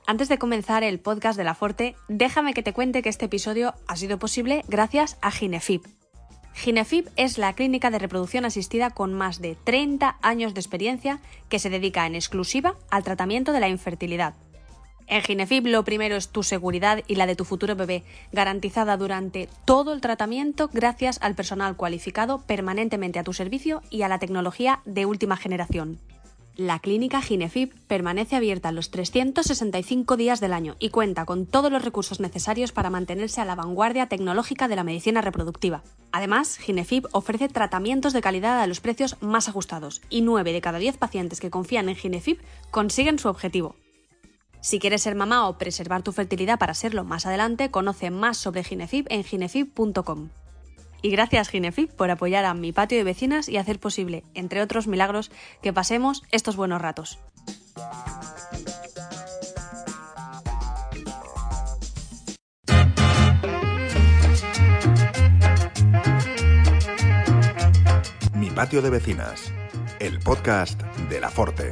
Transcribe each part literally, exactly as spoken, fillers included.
Antes de comenzar el podcast de La Forte, déjame que te cuente que este episodio ha sido posible gracias a Ginefib. Ginefib es la clínica de reproducción asistida con más de treinta años de experiencia que se dedica en exclusiva al tratamiento de la infertilidad. En Ginefib lo primero es tu seguridad y la de tu futuro bebé, garantizada durante todo el tratamiento gracias al personal cualificado permanentemente a tu servicio y a la tecnología de última generación. La clínica Ginefib permanece abierta los trescientos sesenta y cinco días del año y cuenta con todos los recursos necesarios para mantenerse a la vanguardia tecnológica de la medicina reproductiva. Además, Ginefib ofrece tratamientos de calidad a los precios más ajustados y nueve de cada diez pacientes que confían en Ginefib consiguen su objetivo. Si quieres ser mamá o preservar tu fertilidad para serlo más adelante, conoce más sobre Ginefib en ginefib punto com. Y gracias Ginefib por apoyar a Mi Patio de Vecinas y hacer posible, entre otros milagros, que pasemos estos buenos ratos. Mi Patio de Vecinas, el podcast de La Forte.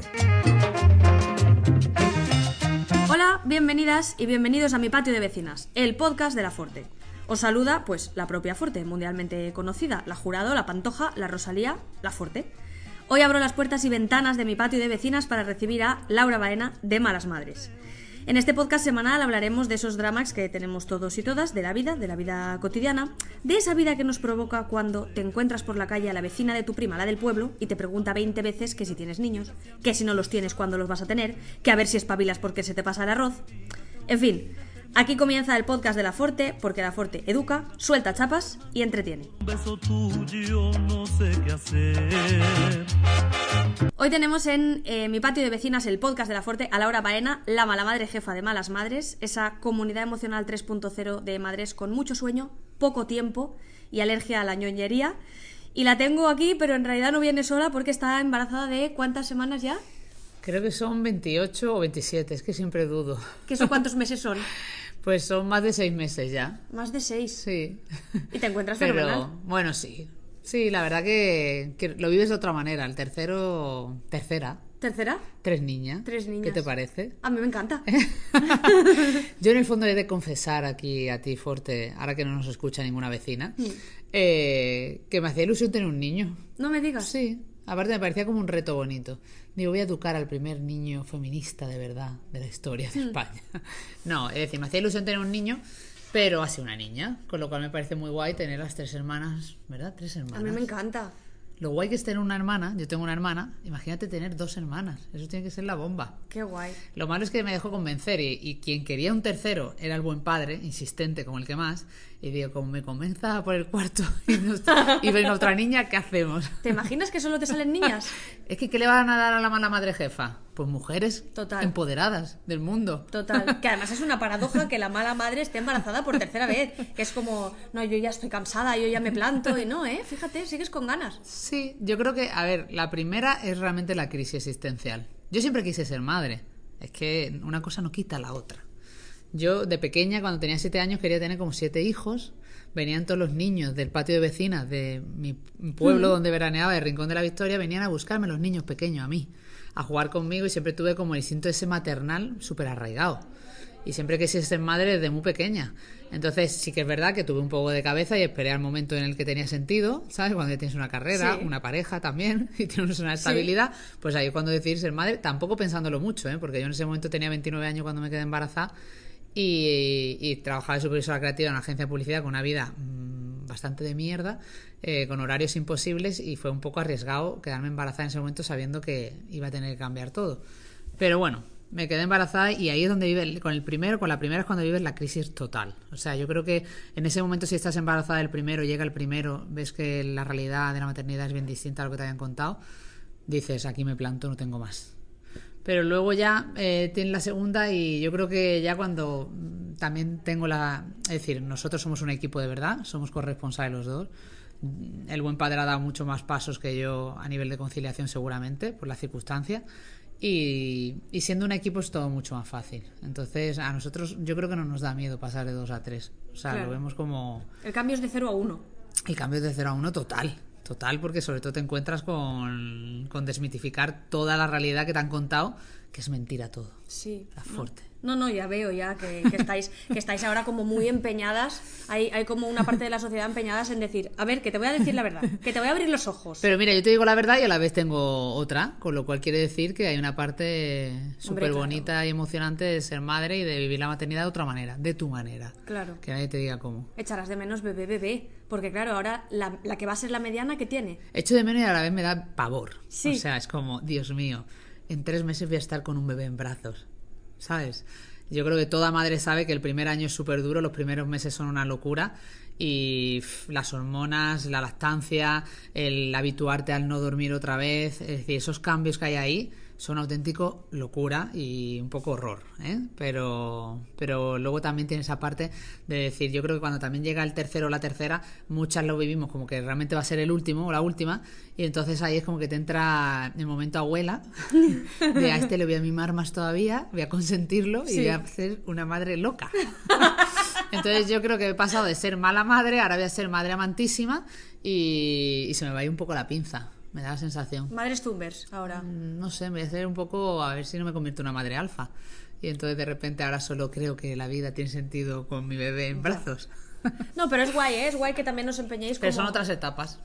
Hola, bienvenidas y bienvenidos a Mi Patio de Vecinas, el podcast de La Forte. Os saluda, pues, la propia Forte, mundialmente conocida, la Jurado, la Pantoja, la Rosalía, la Forte. Hoy abro las puertas y ventanas de Mi Patio de Vecinas para recibir a Laura Baena, de Malas Madres. En este podcast semanal hablaremos de esos dramas que tenemos todos y todas, de la vida, de la vida cotidiana, de esa vida que nos provoca cuando te encuentras por la calle a la vecina de tu prima, la del pueblo, y te pregunta veinte veces que si tienes niños, que si no los tienes, cuándo los vas a tener, que a ver si espabilas porque se te pasa el arroz. En fin, aquí comienza el podcast de La Forte, porque La Forte educa, suelta chapas y entretiene. Hoy tenemos en eh, Mi Patio de Vecinas, el podcast de La Forte, a Laura Baena, la mala madre jefa de Malas Madres, esa comunidad emocional tres punto cero de madres con mucho sueño, poco tiempo y alergia a la ñoñería. Y la tengo aquí, pero en realidad no viene sola porque está embarazada de ¿cuántas semanas ya? Creo que son veintiocho o veintisiete, es que siempre dudo. ¿Qué son cuántos meses son? Pues son más de seis meses ya. ¿Más de seis? Sí. ¿Y te encuentras Pero, fenomenal? bueno, sí. Sí, la verdad que, que lo vives de otra manera. El tercero... Tercera. ¿Tercera? Tres niñas. Tres niñas. ¿Qué te parece? A mí me encanta. Yo en el fondo he de confesar aquí a ti, Forte, ahora que no nos escucha ninguna vecina, mm. eh, que me hacía ilusión tener un niño. No me digas. Sí. Aparte me parecía como un reto bonito. Digo, voy a educar al primer niño feminista de verdad de la historia de España. No, es decir, me hacía ilusión tener un niño, pero ha sido una niña, con lo cual me parece muy guay tener las tres hermanas, ¿verdad? Tres hermanas. A mí me encanta. Lo guay que es tener una hermana, yo tengo una hermana, imagínate tener dos hermanas, eso tiene que ser la bomba. Qué guay. Lo malo es que me dejó convencer y, y quien quería un tercero era el buen padre, insistente como el que más, y digo, como me convenza por el cuarto y, nuestra, y ven otra niña, ¿qué hacemos? ¿Te imaginas que solo te salen niñas? Es que ¿qué le van a dar a la mala madre jefa? Pues mujeres Total. Empoderadas del mundo. Total, que además es una paradoja que la mala madre esté embarazada por tercera vez, que es como, no, yo ya estoy cansada, yo ya me planto, y no, ¿eh? Fíjate, sigues con ganas. Sí, yo creo que, a ver, la primera es realmente la crisis existencial. Yo siempre quise ser madre, es que una cosa no quita la otra. Yo de pequeña, cuando tenía siete años, quería tener como siete hijos. Venían todos los niños del patio de vecinas de mi pueblo, mm. donde veraneaba, el Rincón de la Victoria, venían a buscarme los niños pequeños a mí, a jugar conmigo, y siempre tuve como el instinto ese maternal súper arraigado. Y siempre quise ser madre desde muy pequeña. Entonces sí que es verdad que tuve un poco de cabeza y esperé al momento en el que tenía sentido, ¿sabes? Cuando tienes una carrera, sí. una pareja también, y tienes una estabilidad, sí. pues ahí cuando decidí ser madre, tampoco pensándolo mucho, ¿eh? Porque yo en ese momento tenía veintinueve años cuando me quedé embarazada, y, y trabajaba de supervisora creativa en una agencia de publicidad con una vida mmm, bastante de mierda, eh, con horarios imposibles, y fue un poco arriesgado quedarme embarazada en ese momento sabiendo que iba a tener que cambiar todo. Pero bueno, me quedé embarazada, y ahí es donde vive, con el primero, con la primera es cuando vives la crisis total. O sea, yo creo que en ese momento, si estás embarazada del primero, llega el primero, ves que la realidad de la maternidad es bien distinta a lo que te habían contado, dices, aquí me planto, no tengo más. Pero luego ya eh, tienes la segunda, y yo creo que ya cuando también tengo la... Es decir, nosotros somos un equipo de verdad, somos corresponsables los dos. El buen padre ha dado mucho más pasos que yo a nivel de conciliación, seguramente, por la circunstancia. Y, y siendo un equipo es todo mucho más fácil. Entonces a nosotros yo creo que no nos da miedo pasar de dos a tres. O sea, claro. Lo vemos como... El cambio es de cero a uno. El cambio es de cero a uno total. Total, porque sobre todo te encuentras con, con desmitificar toda la realidad que te han contado, que es mentira todo. Sí. La Forte. No, no, ya veo ya que, que estáis que estáis ahora como muy empeñadas. Hay, hay como una parte de la sociedad empeñadas en decir, a ver, que te voy a decir la verdad, que te voy a abrir los ojos. Pero mira, yo te digo la verdad y a la vez tengo otra, con lo cual quiere decir que hay una parte súper claro. bonita y emocionante de ser madre y de vivir la maternidad de otra manera, de tu manera. Claro. Que nadie te diga cómo. Echarás de menos bebé, bebé. Porque claro, ahora la, la que va a ser la mediana, ¿qué tiene? Echo de menos y a la vez me da pavor. Sí. O sea, es como, Dios mío, en tres meses voy a estar con un bebé en brazos, ¿sabes? Yo creo que toda madre sabe que el primer año es súper duro, los primeros meses son una locura y pff, las hormonas, la lactancia, el habituarte al no dormir otra vez, es decir, esos cambios que hay ahí son auténtico locura y un poco horror, ¿eh? Pero, pero luego también tiene esa parte de decir, yo creo que cuando también llega el tercero o la tercera, muchas lo vivimos como que realmente va a ser el último o la última, y entonces ahí es como que te entra el momento abuela, de a este le voy a mimar más todavía, voy a consentirlo y Sí. voy a ser una madre loca. Entonces yo creo que he pasado de ser mala madre, ahora voy a ser madre amantísima y, y se me va a ir un poco la pinza. Me da la sensación. Madres Zumbers, ahora. No sé, me voy a hacer un poco, a ver si no me convierto en una madre alfa. Y entonces de repente ahora solo creo que la vida tiene sentido con mi bebé en brazos. No, pero es guay, ¿eh? Es guay que también os empeñéis Pero como... son otras etapas.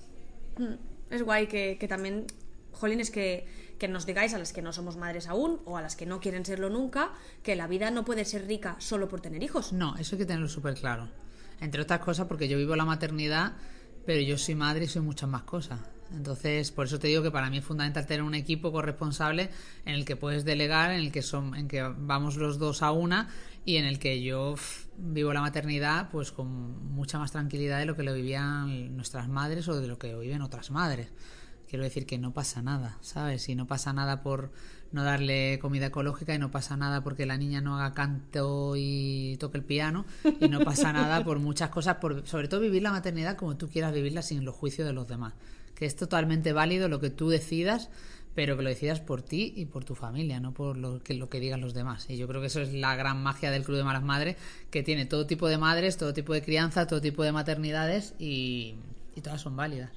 Es guay que, que también, jolines, que, que nos digáis a las que no somos madres aún o a las que no quieren serlo nunca, que la vida no puede ser rica solo por tener hijos. No, eso hay que tenerlo súper claro. Entre otras cosas porque yo vivo la maternidad, pero yo soy madre y soy muchas más cosas. Entonces, por eso te digo que para mí es fundamental tener un equipo corresponsable en el que puedes delegar, en el que son, en que vamos los dos a una y en el que yo pff, vivo la maternidad pues con mucha más tranquilidad de lo que lo vivían nuestras madres o de lo que lo viven otras madres. Quiero decir que no pasa nada, ¿sabes? Y no pasa nada por no darle comida ecológica y no pasa nada porque la niña no haga canto y toque el piano y no pasa nada por muchas cosas, por, sobre todo vivir la maternidad como tú quieras vivirla sin los juicios de los demás. Que es totalmente válido lo que tú decidas, pero que lo decidas por ti y por tu familia, no por lo que, lo que digan los demás. Y yo creo que eso es la gran magia del Club de Malas Madres, que tiene todo tipo de madres, todo tipo de crianza, todo tipo de maternidades y, y todas son válidas.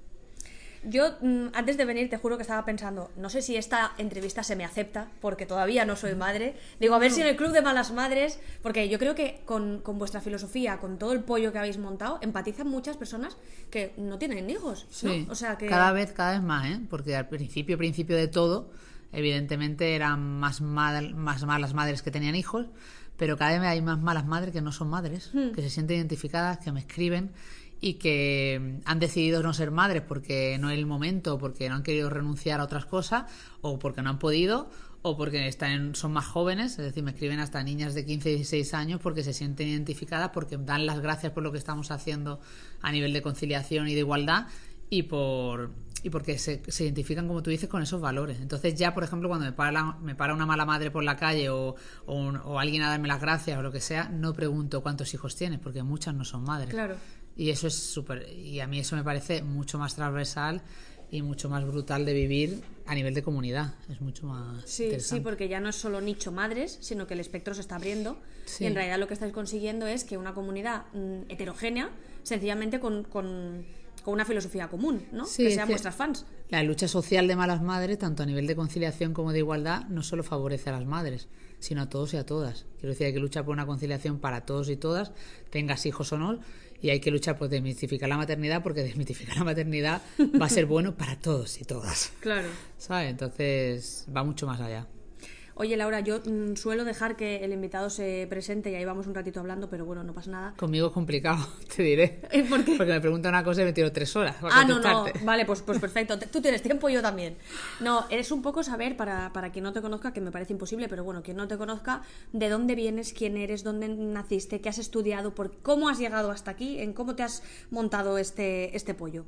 Yo, mm, antes de venir, te juro que estaba pensando, no sé si esta entrevista se me acepta, porque todavía no soy madre. Digo, a ver si en el Club de Malas Madres, porque yo creo que con, con vuestra filosofía, con todo el pollo que habéis montado, empatizan muchas personas que no tienen hijos, ¿no? Sí, O sea que... cada vez, cada vez más, ¿eh? Porque al principio, principio de todo, evidentemente eran más, mal, más malas madres que tenían hijos, pero cada vez hay más malas madres que no son madres, hmm. que se sienten identificadas, que me escriben y que han decidido no ser madres porque no es el momento, porque no han querido renunciar a otras cosas, o porque no han podido, o porque están, son más jóvenes, es decir, me escriben hasta niñas de quince y dieciséis años porque se sienten identificadas, porque dan las gracias por lo que estamos haciendo a nivel de conciliación y de igualdad, y por y porque se, se identifican, como tú dices, con esos valores. Entonces ya, por ejemplo, cuando me para, me para una mala madre por la calle o, o, un, o alguien a darme las gracias o lo que sea, no pregunto cuántos hijos tienes, porque muchas no son madres. Claro. Y eso es súper, y a mí eso me parece mucho más transversal y mucho más brutal de vivir a nivel de comunidad. Es mucho más sí, interesante. Sí, porque ya no es solo nicho madres, sino que el espectro se está abriendo. Sí. Y en realidad lo que estáis consiguiendo es que una comunidad mmm, heterogénea, sencillamente con, con, con una filosofía común, ¿no? Sí, que sean que vuestras fans. La lucha social de Malas Madres, tanto a nivel de conciliación como de igualdad, no solo favorece a las madres, sino a todos y a todas. Quiero decir, hay que luchar por una conciliación para todos y todas, tengas hijos o no, y hay que luchar por desmitificar la maternidad, porque desmitificar la maternidad va a ser bueno para todos y todas. Claro. ¿Sabes? Entonces va mucho más allá. Oye, Laura, yo mmm, suelo dejar que el invitado se presente y ahí vamos un ratito hablando, pero bueno, no pasa nada. Conmigo es complicado, te diré. ¿Por qué? Porque me pregunta una cosa y me tiro tres horas. Ah, no, no, vale, pues, pues perfecto. Tú tienes tiempo y yo también. No, eres un poco saber, para, para quien no te conozca, que me parece imposible, pero bueno, quien no te conozca, de dónde vienes, quién eres, dónde naciste, qué has estudiado, por cómo has llegado hasta aquí, en cómo te has montado este, este pollo.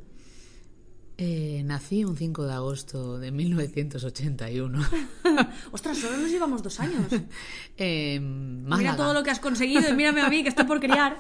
Eh, nací un cinco de agosto de mil novecientos ochenta y uno. Ostras, solo nos llevamos dos años. eh, Mira todo lo que has conseguido y mírame a mí, que estoy por criar.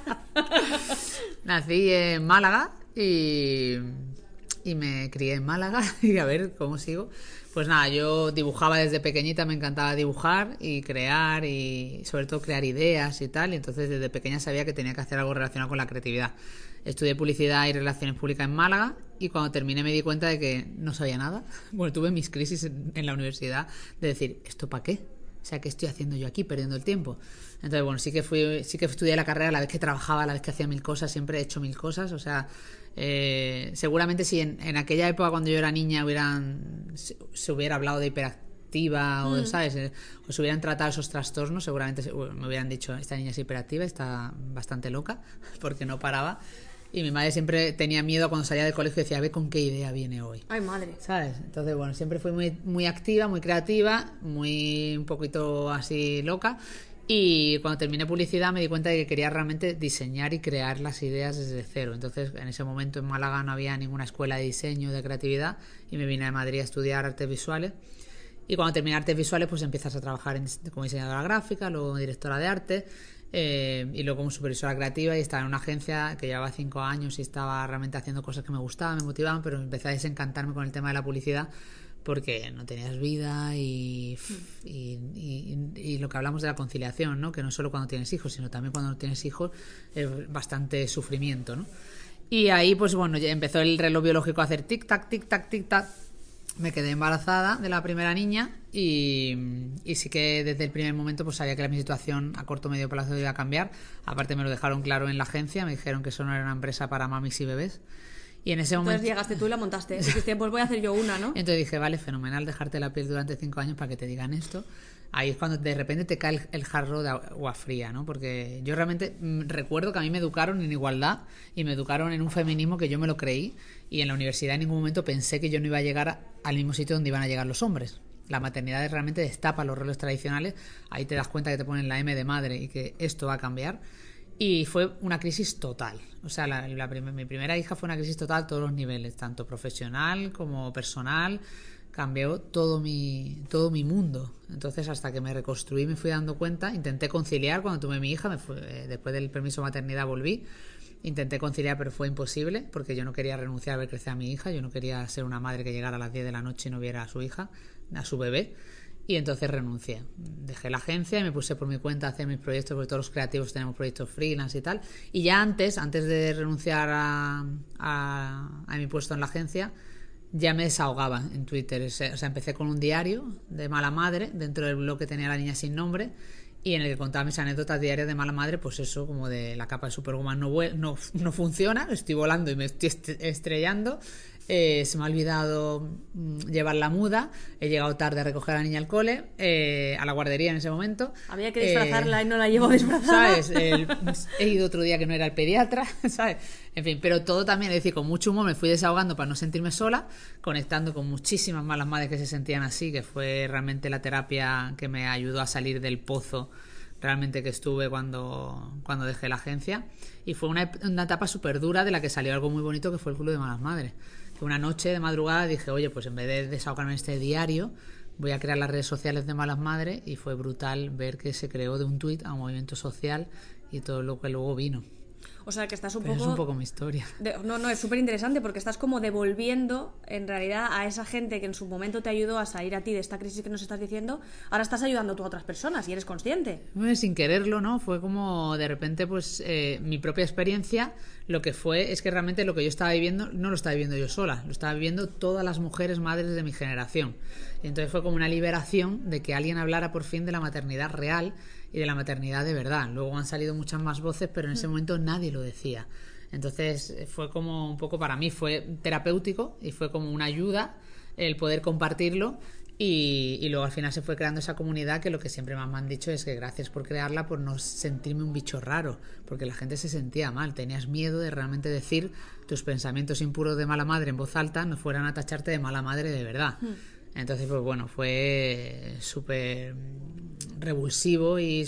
Nací en Málaga y, y me crié en Málaga y a ver cómo sigo. Pues nada, yo dibujaba desde pequeñita, me encantaba dibujar y crear y sobre todo crear ideas y tal, y entonces desde pequeña sabía que tenía que hacer algo relacionado con la creatividad. Estudié publicidad y relaciones públicas en Málaga y cuando terminé me di cuenta de que no sabía nada. Bueno, tuve mis crisis en, en la universidad de decir, ¿esto para qué? O sea, ¿qué estoy haciendo yo aquí perdiendo el tiempo? Entonces, bueno, sí que fui, sí que estudié la carrera a la vez que trabajaba, a la vez que hacía mil cosas, siempre he hecho mil cosas, o sea, eh, seguramente si en, en aquella época cuando yo era niña hubieran se, se hubiera hablado de hiperactiva mm. o, ¿sabes? O se hubieran tratado esos trastornos, seguramente me hubieran dicho, esta niña es hiperactiva, está bastante loca, porque no paraba. Y mi madre siempre tenía miedo cuando salía del colegio y decía, a ver con qué idea viene hoy. Ay, madre. ¿Sabes? Entonces, bueno, siempre fui muy, muy activa, muy creativa, muy un poquito así loca. Y cuando terminé publicidad me di cuenta de que quería realmente diseñar y crear las ideas desde cero. Entonces, en ese momento en Málaga no había ninguna escuela de diseño, de creatividad, y me vine a Madrid a estudiar artes visuales. Y cuando terminé artes visuales, pues empiezas a trabajar en, como diseñadora gráfica, luego directora de arte, eh, y luego como supervisora creativa, y estaba en una agencia que llevaba cinco años y estaba realmente haciendo cosas que me gustaban, me motivaban, pero empecé a desencantarme con el tema de la publicidad porque no tenías vida y, y, y, y lo que hablamos de la conciliación, ¿no? Que no solo cuando tienes hijos, sino también cuando no tienes hijos es bastante sufrimiento, ¿no? Y ahí, pues bueno, ya empezó el reloj biológico a hacer tic-tac, tic-tac, tic-tac. Me quedé embarazada de la primera niña y, y sí que desde el primer momento pues sabía que mi situación a corto o medio plazo iba a cambiar. Aparte me lo dejaron claro en la agencia, me dijeron que eso no era una empresa para mamis y bebés. Y en ese Entonces momento llegaste tú y la montaste. Y dijiste, pues voy a hacer yo una, ¿no? Entonces dije, vale, fenomenal dejarte la piel durante cinco años para que te digan esto. Ahí es cuando de repente te cae el, el jarro de agua fría, ¿no? Porque yo realmente mmm, recuerdo que a mí me educaron en igualdad y me educaron en un feminismo que yo me lo creí, y en la universidad en ningún momento pensé que yo no iba a llegar a, al mismo sitio donde iban a llegar los hombres. La maternidad realmente destapa los roles tradicionales, ahí te das cuenta que te ponen la M de madre y que esto va a cambiar. Y fue una crisis total. O sea, la, la prim- mi primera hija fue una crisis total a todos los niveles, tanto profesional como personal. Cambió todo mi, todo mi mundo. Entonces, hasta que me reconstruí, me fui dando cuenta. Intenté conciliar cuando tuve mi hija. Me fue, eh, después del permiso de maternidad volví. Intenté conciliar, pero fue imposible, porque yo no quería renunciar a ver crecer a mi hija. Yo no quería ser una madre que llegara a las diez de la noche y no viera a su hija, a su bebé. Y entonces renuncié. Dejé la agencia y me puse por mi cuenta a hacer mis proyectos, porque todos los creativos tenemos proyectos freelance y tal. Y ya antes, antes de renunciar a, a, a mi puesto en la agencia, ya me desahogaba en Twitter. O sea, empecé con un diario de mala madre dentro del blog que tenía La Niña Sin Nombre, y en el que contaba mis anécdotas diarias de mala madre, pues eso, como de la capa de Superwoman no, no, no funciona, estoy volando y me estoy estrellando, eh, se me ha olvidado llevar la muda, he llegado tarde a recoger a la niña al cole, eh, a la guardería en ese momento. Había que disfrazarla eh, y no la llevo ¿Sabes? disfrazada. El, he ido otro día que no era el pediatra, ¿sabes? En fin, pero todo también, es decir, con mucho humor me fui desahogando para no sentirme sola, conectando con muchísimas malas madres que se sentían así, que fue realmente la terapia que me ayudó a salir del pozo realmente que estuve cuando, cuando dejé la agencia. Y fue una, una etapa súper dura de la que salió algo muy bonito, que fue el Club de Malas Madres. Que una noche de madrugada dije, oye, pues en vez de desahogarme en este diario, voy a crear las redes sociales de Malas Madres, y fue brutal ver que se creó de un tuit a un movimiento social y todo lo que luego vino. O sea, que estás un Pero poco... es un poco mi historia. De... No, no, es súper interesante, porque estás como devolviendo, en realidad, a esa gente que en su momento te ayudó a salir a ti de esta crisis que nos estás diciendo, ahora estás ayudando tú a otras personas y eres consciente. Bueno, sin quererlo, ¿no? Fue como, de repente, pues, eh, mi propia experiencia, lo que fue es que realmente lo que yo estaba viviendo, no lo estaba viviendo yo sola, lo estaba viviendo todas las mujeres madres de mi generación. Y entonces fue como una liberación de que alguien hablara por fin de la maternidad real y de la maternidad de verdad. Luego han salido muchas más voces, pero en ese momento nadie lo decía. Entonces fue como un poco, para mí fue terapéutico y fue como una ayuda el poder compartirlo, y, y luego al final se fue creando esa comunidad, que lo que siempre más me han dicho es que gracias por crearla, por no sentirme un bicho raro, porque la gente se sentía mal, tenías miedo de realmente decir tus pensamientos impuros de mala madre en voz alta, no fueran a tacharte de mala madre de verdad. Mm. Entonces, pues bueno, fue súper revulsivo y,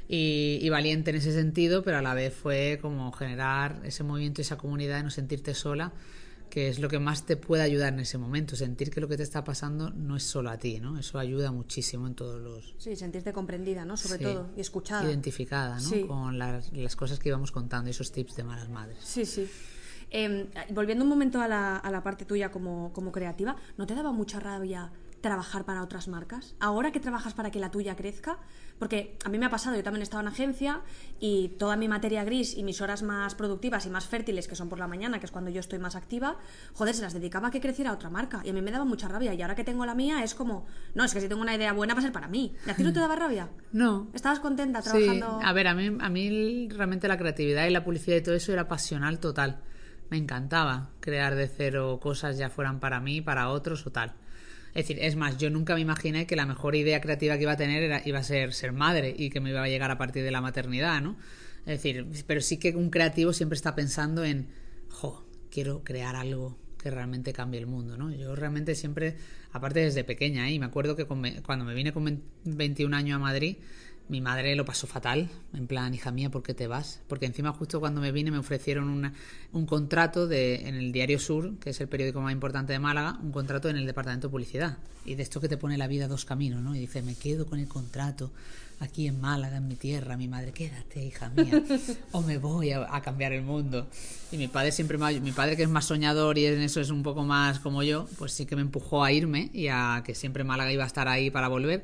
y, y valiente en ese sentido, pero a la vez fue como generar ese movimiento y esa comunidad de no sentirte sola, que es lo que más te puede ayudar en ese momento, sentir que lo que te está pasando no es solo a ti, ¿no? Eso ayuda muchísimo en todos los... Sí, sentirte comprendida, ¿no? Sobre sí, todo, y escuchada. Identificada, ¿no? Sí. Con las, las cosas que íbamos contando, esos tips de malas madres. Sí, sí. Eh, volviendo un momento a la, a la parte tuya como, como creativa, ¿no te daba mucha rabia trabajar para otras marcas? Ahora que trabajas para que la tuya crezca, porque a mí me ha pasado, yo también he estado en agencia y toda mi materia gris y mis horas más productivas y más fértiles, que son por la mañana, que es cuando yo estoy más activa, joder, se las dedicaba a que creciera otra marca y a mí me daba mucha rabia, y ahora que tengo la mía es como, no, es que si tengo una idea buena va a ser para mí. ¿Y a ti no te daba rabia? No. ¿Estabas contenta trabajando? Sí, a ver, a mí, a mí realmente la creatividad y la publicidad y todo eso era pasional total. Me encantaba crear de cero cosas, ya fueran para mí, para otros o tal. Es decir, es más, yo nunca me imaginé que la mejor idea creativa que iba a tener era, iba a ser ser madre y que me iba a llegar a partir de la maternidad, ¿no? Es decir, pero sí que un creativo siempre está pensando en, jo, quiero crear algo que realmente cambie el mundo, ¿no? Yo realmente siempre, aparte desde pequeña, ¿eh? Y me acuerdo que con, cuando me vine con veintiún años a Madrid, mi madre lo pasó fatal, en plan, hija mía, ¿por qué te vas? Porque encima justo cuando me vine me ofrecieron una, un contrato de, en el Diario Sur, que es el periódico más importante de Málaga, un contrato en el departamento de publicidad. Y de esto que te pone la vida dos caminos, ¿no? Y dice, me quedo con el contrato aquí en Málaga, en mi tierra. Mi madre, quédate, hija mía, o me voy a, a cambiar el mundo. Y mi padre siempre me, mi padre que es más soñador y en eso es un poco más como yo, pues sí que me empujó a irme y a que siempre Málaga iba a estar ahí para volver.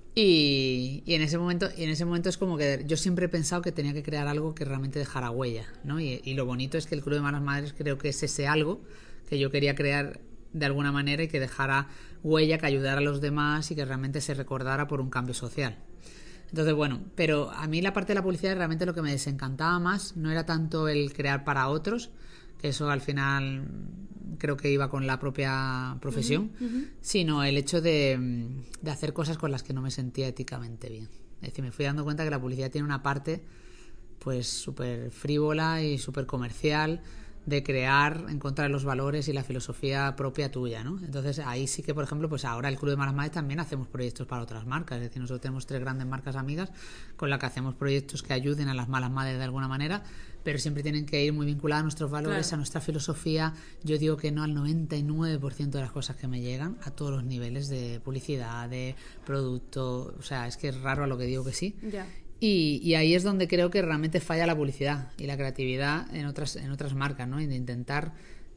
Y, y en ese momento y en ese momento es como que yo siempre he pensado que tenía que crear algo que realmente dejara huella, ¿no? Y, y lo bonito es que el Club de Malas Madres creo que es ese algo que yo quería crear de alguna manera y que dejara huella, que ayudara a los demás y que realmente se recordara por un cambio social. Entonces, bueno, pero a mí la parte de la publicidad realmente lo que me desencantaba más no era tanto el crear para otros, que eso al final creo que iba con la propia profesión, uh-huh, uh-huh. sino el hecho de, de hacer cosas con las que no me sentía éticamente bien. Es decir, me fui dando cuenta que la publicidad tiene una parte pues súper frívola y súper comercial de crear en contra de los valores y la filosofía propia tuya, ¿no? Entonces ahí sí que, por ejemplo, pues ahora el Club de Malas Madres también hacemos proyectos para otras marcas, es decir, nosotros tenemos tres grandes marcas amigas con las que hacemos proyectos que ayuden a las malas madres de alguna manera, pero siempre tienen que ir muy vinculados a nuestros valores, claro, a nuestra filosofía. Yo digo que no al noventa y nueve por ciento de las cosas que me llegan, a todos los niveles de publicidad, de producto, o sea, es que es raro a lo que digo que sí. Ya. Y, y ahí es donde creo que realmente falla la publicidad y la creatividad en otras en otras marcas, ¿no? En intentar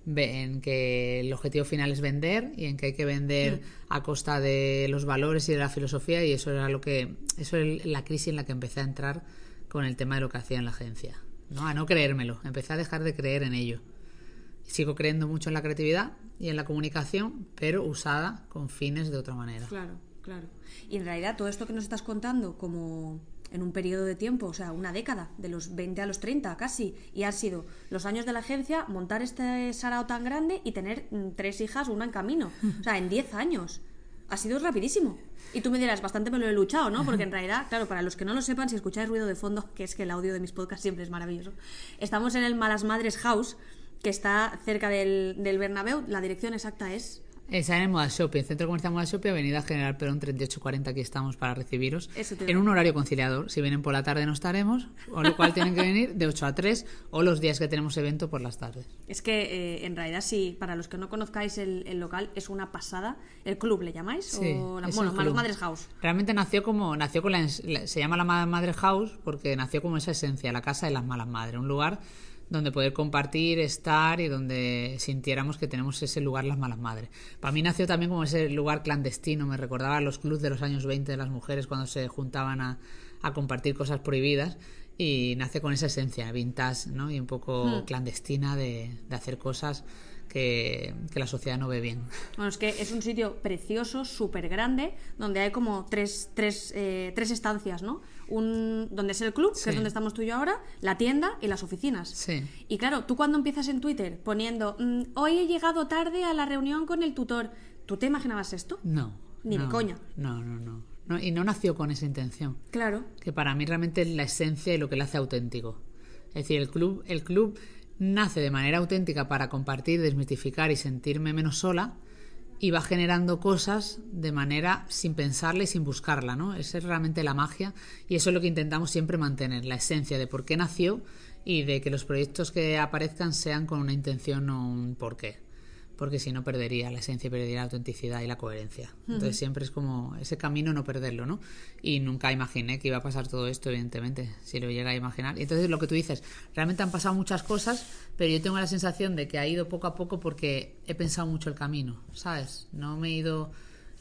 en que el objetivo final es vender y en que hay que vender mm. a costa de los valores y de la filosofía, y eso era lo que eso es la crisis en la que empecé a entrar con el tema de lo que hacía en la agencia, ¿no? A no creérmelo, empecé a dejar de creer en ello. Sigo creyendo mucho en la creatividad y en la comunicación, pero usada con fines de otra manera. Claro, claro. Y en realidad todo esto que nos estás contando como en un periodo de tiempo, o sea, una década, de los veinte a los treinta casi, y han sido los años de la agencia, montar este sarao tan grande y tener mm, tres hijas, una en camino. O sea, en diez años. Ha sido rapidísimo. Y tú me dirás, bastante me lo he luchado, ¿no? Porque en realidad, claro, para los que no lo sepan, si escucháis ruido de fondo, que es que el audio de mis podcasts siempre es maravilloso, estamos en el Malas Madres House, que está cerca del, del Bernabéu. La dirección exacta es... Está en el Moda Shopping, Centro Comercial Moda Shopping, Avenida General Perón treinta y ocho cuarenta. Aquí estamos para recibiros en un horario conciliador. Si vienen por la tarde no estaremos, con lo cual tienen que venir de ocho a tres o los días que tenemos evento por las tardes. Es que eh, en realidad sí, para los que no conozcáis el, el local, es una pasada. ¿El club le llamáis? Sí, o la, es bueno, el Malas club. Madres House. Realmente nació como nació con la, se llama la Malas Madres House porque nació como esa esencia, la casa de las malas madres, un lugar donde poder compartir, estar y donde sintiéramos que tenemos ese lugar las malas madres. Para mí nació también como ese lugar clandestino, me recordaba a los clubs de los años veinte de las mujeres cuando se juntaban a, a compartir cosas prohibidas, y nace con esa esencia vintage, ¿no? Y un poco mm. clandestina de, de hacer cosas que, que la sociedad no ve bien. Bueno, es que es un sitio precioso, súper grande, donde hay como tres, tres, eh, tres estancias, ¿no? Un, donde es el club, sí, que es donde estamos tú y yo ahora, la tienda y las oficinas. Sí. Y claro, tú cuando empiezas en Twitter poniendo mmm, hoy he llegado tarde a la reunión con el tutor, ¿tú te imaginabas esto? No. Ni no, de coña. No, no, no, no. Y no nació con esa intención. Claro. Que para mí realmente es la esencia y lo que le hace auténtico. Es decir, el club, el club nace de manera auténtica para compartir, desmitificar y sentirme menos sola, y va generando cosas de manera sin pensarla y sin buscarla, ¿no? Esa es realmente la magia, y eso es lo que intentamos siempre mantener, la esencia de por qué nació y de que los proyectos que aparezcan sean con una intención o un porqué, porque si no perdería la esencia, perdería la autenticidad y la coherencia. Entonces uh-huh. siempre es como ese camino, no perderlo, ¿no? Y nunca imaginé que iba a pasar todo esto, evidentemente, si lo llega a imaginar. Y entonces lo que tú dices, realmente han pasado muchas cosas, pero yo tengo la sensación de que ha ido poco a poco porque he pensado mucho el camino, ¿sabes? No me he ido... Es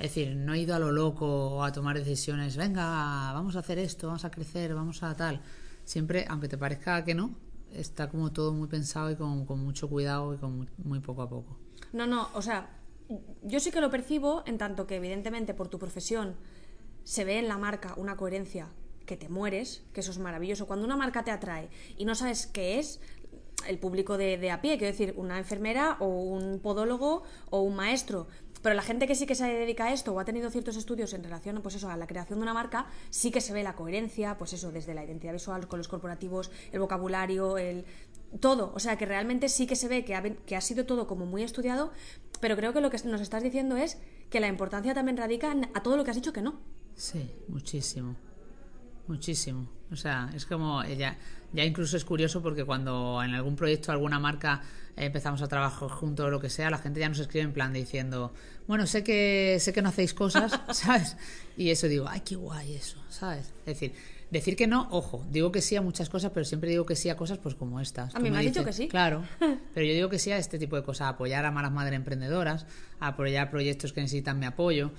Es decir, no he ido a lo loco a tomar decisiones, venga, vamos a hacer esto, vamos a crecer, vamos a tal. Siempre, aunque te parezca que no, está como todo muy pensado y con, con mucho cuidado y con muy, muy poco a poco. No, no, o sea, yo sí que lo percibo en tanto que evidentemente por tu profesión se ve en la marca una coherencia que te mueres, que eso es maravilloso. Cuando una marca te atrae y no sabes qué es, el público de, de a pie, quiero decir, una enfermera o un podólogo o un maestro, pero la gente que sí que se dedica a esto o ha tenido ciertos estudios en relación, pues eso, a la creación de una marca, sí que se ve la coherencia, pues eso, desde la identidad visual, con los corporativos, el vocabulario, el todo, o sea que realmente sí que se ve que ha, que ha sido todo como muy estudiado, pero creo que lo que nos estás diciendo es que la importancia también radica en, a todo lo que has dicho que no. Sí, muchísimo. Muchísimo. O sea, es como ya, ya incluso es curioso porque cuando en algún proyecto, alguna marca eh, empezamos a trabajar juntos o lo que sea, la gente ya nos escribe en plan diciendo, bueno, sé que sé que no hacéis cosas, ¿sabes? Y eso digo, ay, qué guay eso, ¿sabes? Es decir, decir que no, ojo, digo que sí a muchas cosas, pero siempre digo que sí a cosas pues como estas. A mí me has dicho que sí. Claro, pero yo digo que sí a este tipo de cosas, a apoyar a malas madres emprendedoras, a apoyar proyectos que necesitan mi apoyo,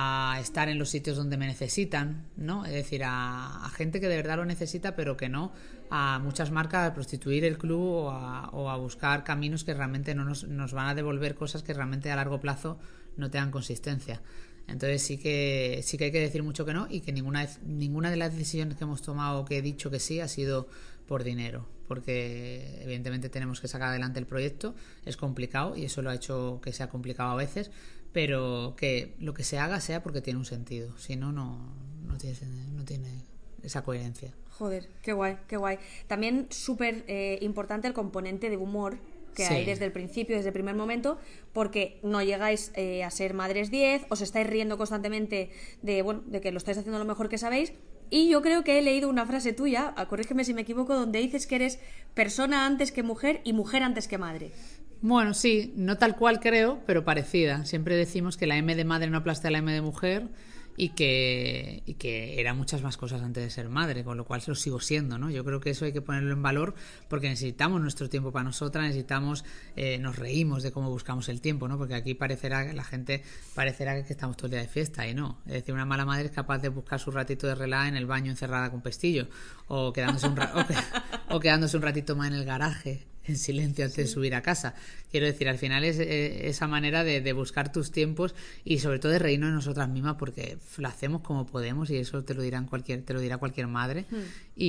a estar en los sitios donde me necesitan, ¿no? Es decir, a, a gente que de verdad lo necesita, pero que no a muchas marcas a prostituir el club o a, o a buscar caminos que realmente no nos, nos van a devolver cosas que realmente a largo plazo no tengan consistencia. Entonces sí que sí que hay que decir mucho que no y que ninguna ninguna de las decisiones que hemos tomado o que he dicho que sí ha sido por dinero, porque evidentemente tenemos que sacar adelante el proyecto, es complicado y eso lo ha hecho que sea complicado a veces, pero que lo que se haga sea porque tiene un sentido, si no, no, no tiene, no tiene esa coherencia. Joder, qué guay, qué guay. También súper eh, importante el componente de humor que sí. hay desde el principio, desde el primer momento, porque no llegáis eh, a ser madres diez, os estáis riendo constantemente de, bueno, de que lo estáis haciendo lo mejor que sabéis. Y yo creo que he leído una frase tuya, corrígeme si me equivoco, donde dices que eres persona antes que mujer y mujer antes que madre. Bueno, sí, no tal cual creo, pero parecida. Siempre decimos que la M de madre no aplasta a la M de mujer y que, y que era muchas más cosas antes de ser madre, con lo cual lo sigo siendo, ¿no? Yo creo que eso hay que ponerlo en valor porque necesitamos nuestro tiempo para nosotras, necesitamos, eh, nos reímos de cómo buscamos el tiempo, ¿no? Porque aquí parecerá, la gente parecerá que estamos todo el día de fiesta y no. Es decir, una mala madre es capaz de buscar su ratito de relax en el baño encerrada con pestillo o quedándose un, ra- o, que, o quedándose un ratito más en el garaje en silencio antes sí. de subir a casa. Quiero decir, al final es eh, esa manera de, de buscar tus tiempos y sobre todo de reírnos de nosotras mismas porque lo hacemos como podemos y eso te lo dirán cualquier, te lo dirá cualquier madre mm.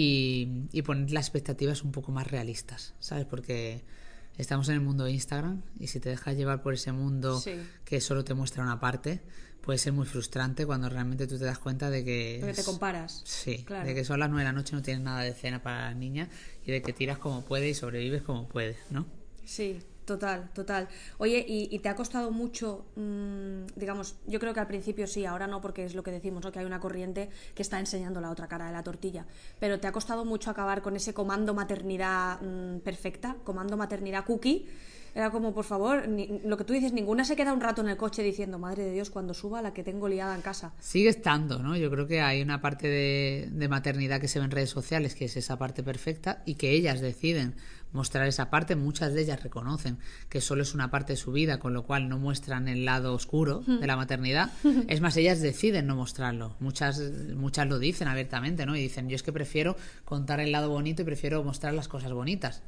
y, y poner las expectativas un poco más realistas, ¿sabes? Porque estamos en el mundo de Instagram y si te dejas llevar por ese mundo sí. que solo te muestra una parte, puede ser muy frustrante cuando realmente tú te das cuenta de que... Porque te comparas. Sí, claro. de que son las nueve de la noche, no tienes nada de cena para las niñas y de que tiras como puedes y sobrevives como puedes, ¿no? Sí, total, total. Oye, ¿y, y te ha costado mucho, mmm, digamos, yo creo que al principio sí, ahora no porque es lo que decimos, ¿no? Que hay una corriente que está enseñando la otra cara de la tortilla, pero ¿te ha costado mucho acabar con ese comando maternidad mmm, perfecta, comando maternidad cookie? Era como, por favor, ni, lo que tú dices, ninguna se queda un rato en el coche diciendo, madre de Dios, cuando suba la que tengo liada en casa. Sigue estando, ¿no? Yo creo que hay una parte de, de maternidad que se ve en redes sociales, que es esa parte perfecta, y que ellas deciden mostrar esa parte. Muchas de ellas reconocen que solo es una parte de su vida, con lo cual no muestran el lado oscuro de la maternidad. Es más, ellas deciden no mostrarlo. Muchas, muchas lo dicen abiertamente, ¿no? Y dicen, yo es que prefiero contar el lado bonito y prefiero mostrar las cosas bonitas.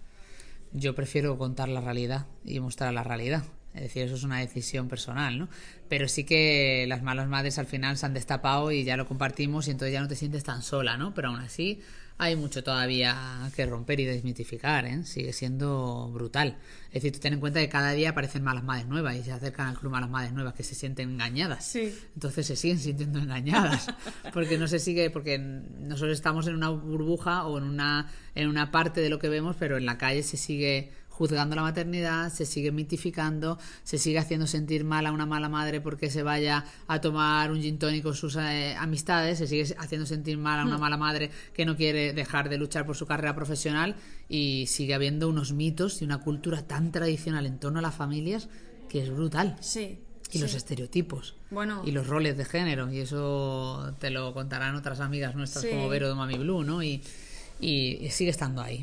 Yo prefiero contar la realidad y mostrar la realidad. Es decir, eso es una decisión personal, ¿no? Pero sí que las malas madres al final se han destapado y ya lo compartimos y entonces ya no te sientes tan sola, ¿no? Pero aún así hay mucho todavía que romper y desmitificar, ¿eh? Sigue siendo brutal. Es decir, tú ten en cuenta que cada día aparecen malas madres nuevas y se acercan al club malas madres nuevas que se sienten engañadas. Sí. Entonces se siguen sintiendo engañadas porque no se sigue, porque nosotros estamos en una burbuja o en una, en una parte de lo que vemos, pero en la calle se sigue juzgando la maternidad, se sigue mitificando, se sigue haciendo sentir mal a una mala madre porque se vaya a tomar un gin tonic con sus eh, amistades, se sigue haciendo sentir mal a una mala madre que no quiere dejar de luchar por su carrera profesional y sigue habiendo unos mitos y una cultura tan tradicional en torno a las familias que es brutal. Sí. Y sí. los estereotipos bueno. y los roles de género, y eso te lo contarán otras amigas nuestras sí. como Vero de Mami Blue, ¿no? Y, y, y sigue estando ahí.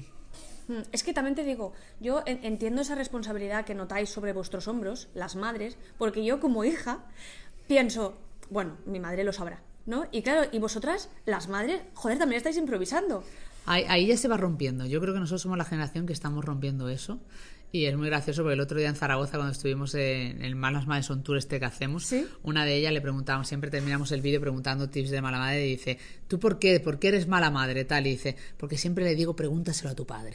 Es que también te digo, yo entiendo esa responsabilidad que notáis sobre vuestros hombros, las madres, porque yo como hija pienso, bueno, mi madre lo sabrá, ¿no? Y claro, y vosotras, las madres, joder, también estáis improvisando. Ahí, ahí ya se va rompiendo. Yo creo que nosotros somos la generación que estamos rompiendo eso. Y es muy gracioso porque el otro día en Zaragoza, cuando estuvimos en el Malas Madres on Tour este que hacemos, ¿Sí? una de ellas le preguntábamos, siempre terminamos el vídeo preguntando tips de mala madre, y dice, ¿tú por qué? ¿Por qué eres mala madre? Tal, y dice, porque siempre le digo, pregúntaselo a tu padre.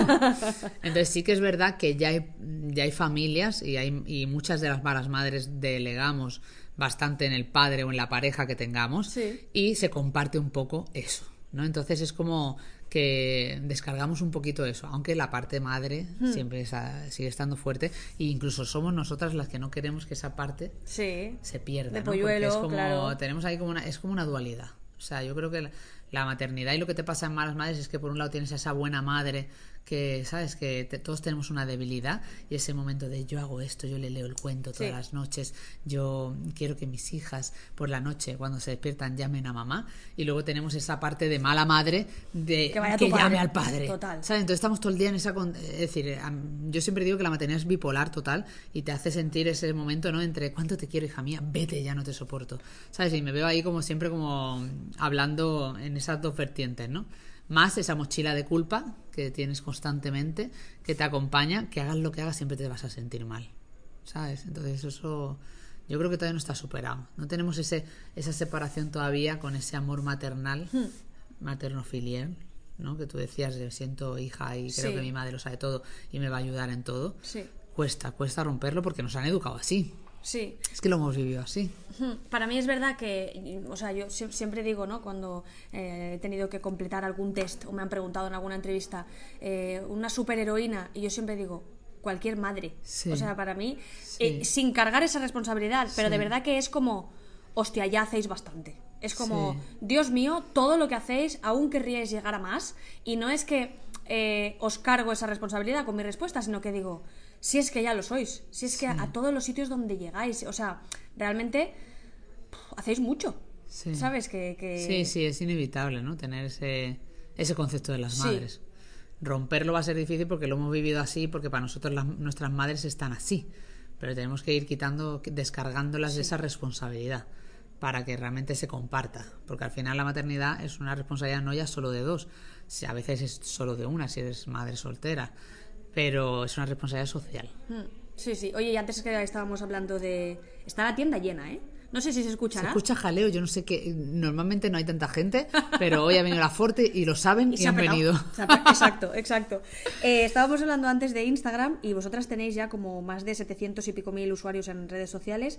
Entonces sí que es verdad que ya hay, ya hay familias y, hay, y muchas de las malas madres delegamos bastante en el padre o en la pareja que tengamos, sí. Y se comparte un poco eso, ¿no? Entonces es como que descargamos un poquito eso, aunque la parte madre hmm. siempre esa, sigue estando fuerte, e incluso somos nosotras las que no queremos que esa parte sí. se pierda, de ¿no? polluelo, porque es como, claro. tenemos ahí como una, es como una dualidad. O sea, yo creo que la, la maternidad y lo que te pasa en malas madres es que por un lado tienes a esa buena madre que, ¿sabes? Que te, todos tenemos una debilidad, y ese momento de yo hago esto, yo le leo el cuento todas sí. las noches, yo quiero que mis hijas por la noche cuando se despiertan llamen a mamá, y luego tenemos esa parte de mala madre de que, vaya que tu llame padre. al padre. Total. ¿Sabes? Entonces estamos todo el día en esa... Es decir, yo siempre digo que la maternidad es bipolar total y te hace sentir ese momento, ¿no? Entre cuánto te quiero, hija mía, vete, ya no te soporto. ¿Sabes? Y me veo ahí como siempre como hablando en esas dos vertientes, ¿no? Más esa mochila de culpa que tienes constantemente, que te acompaña, que hagas lo que hagas siempre te vas a sentir mal, ¿sabes? Entonces eso yo creo que todavía no está superado. No tenemos ese esa separación todavía con ese amor maternal, hmm. materno-filial, ¿no? Que tú decías, yo siento hija y creo sí. que mi madre lo sabe todo y me va a ayudar en todo. Sí. Cuesta, cuesta romperlo porque nos han educado así. Sí. Es que lo hemos vivido así. Para mí es verdad que, o sea, yo siempre digo, ¿no? Cuando eh, he tenido que completar algún test o me han preguntado en alguna entrevista eh, una superheroína, y yo siempre digo, cualquier madre. Sí. O sea, para mí, sí. eh, sin cargar esa responsabilidad, pero sí. de verdad que es como, hostia, ya hacéis bastante. Es como, sí. Dios mío, todo lo que hacéis, aún querríais llegar a más, y no es que eh, os cargo esa responsabilidad con mi respuesta, sino que digo, si es que ya lo sois, si es sí. que a, a todos los sitios donde llegáis, o sea, realmente pff, hacéis mucho, sí. ¿sabes? Que, que... Sí, sí, es inevitable, ¿no? Tener ese, ese concepto de las madres. Sí. Romperlo va a ser difícil porque lo hemos vivido así, porque para nosotros las, nuestras madres están así, pero tenemos que ir quitando, descargándolas sí. de esa responsabilidad para que realmente se comparta, porque al final la maternidad es una responsabilidad no ya solo de dos, si a veces es solo de una si eres madre soltera, pero es una responsabilidad social. Sí, sí. Oye, y antes que estábamos hablando de... Está la tienda llena, ¿eh? No sé si se escuchará. Se escucha jaleo, yo no sé qué... Normalmente no hay tanta gente, pero hoy ha venido la Forte y lo saben y, y han venido. Exacto, exacto. Eh, estábamos hablando antes de Instagram y vosotras tenéis ya como más de setecientos y pico mil usuarios en redes sociales.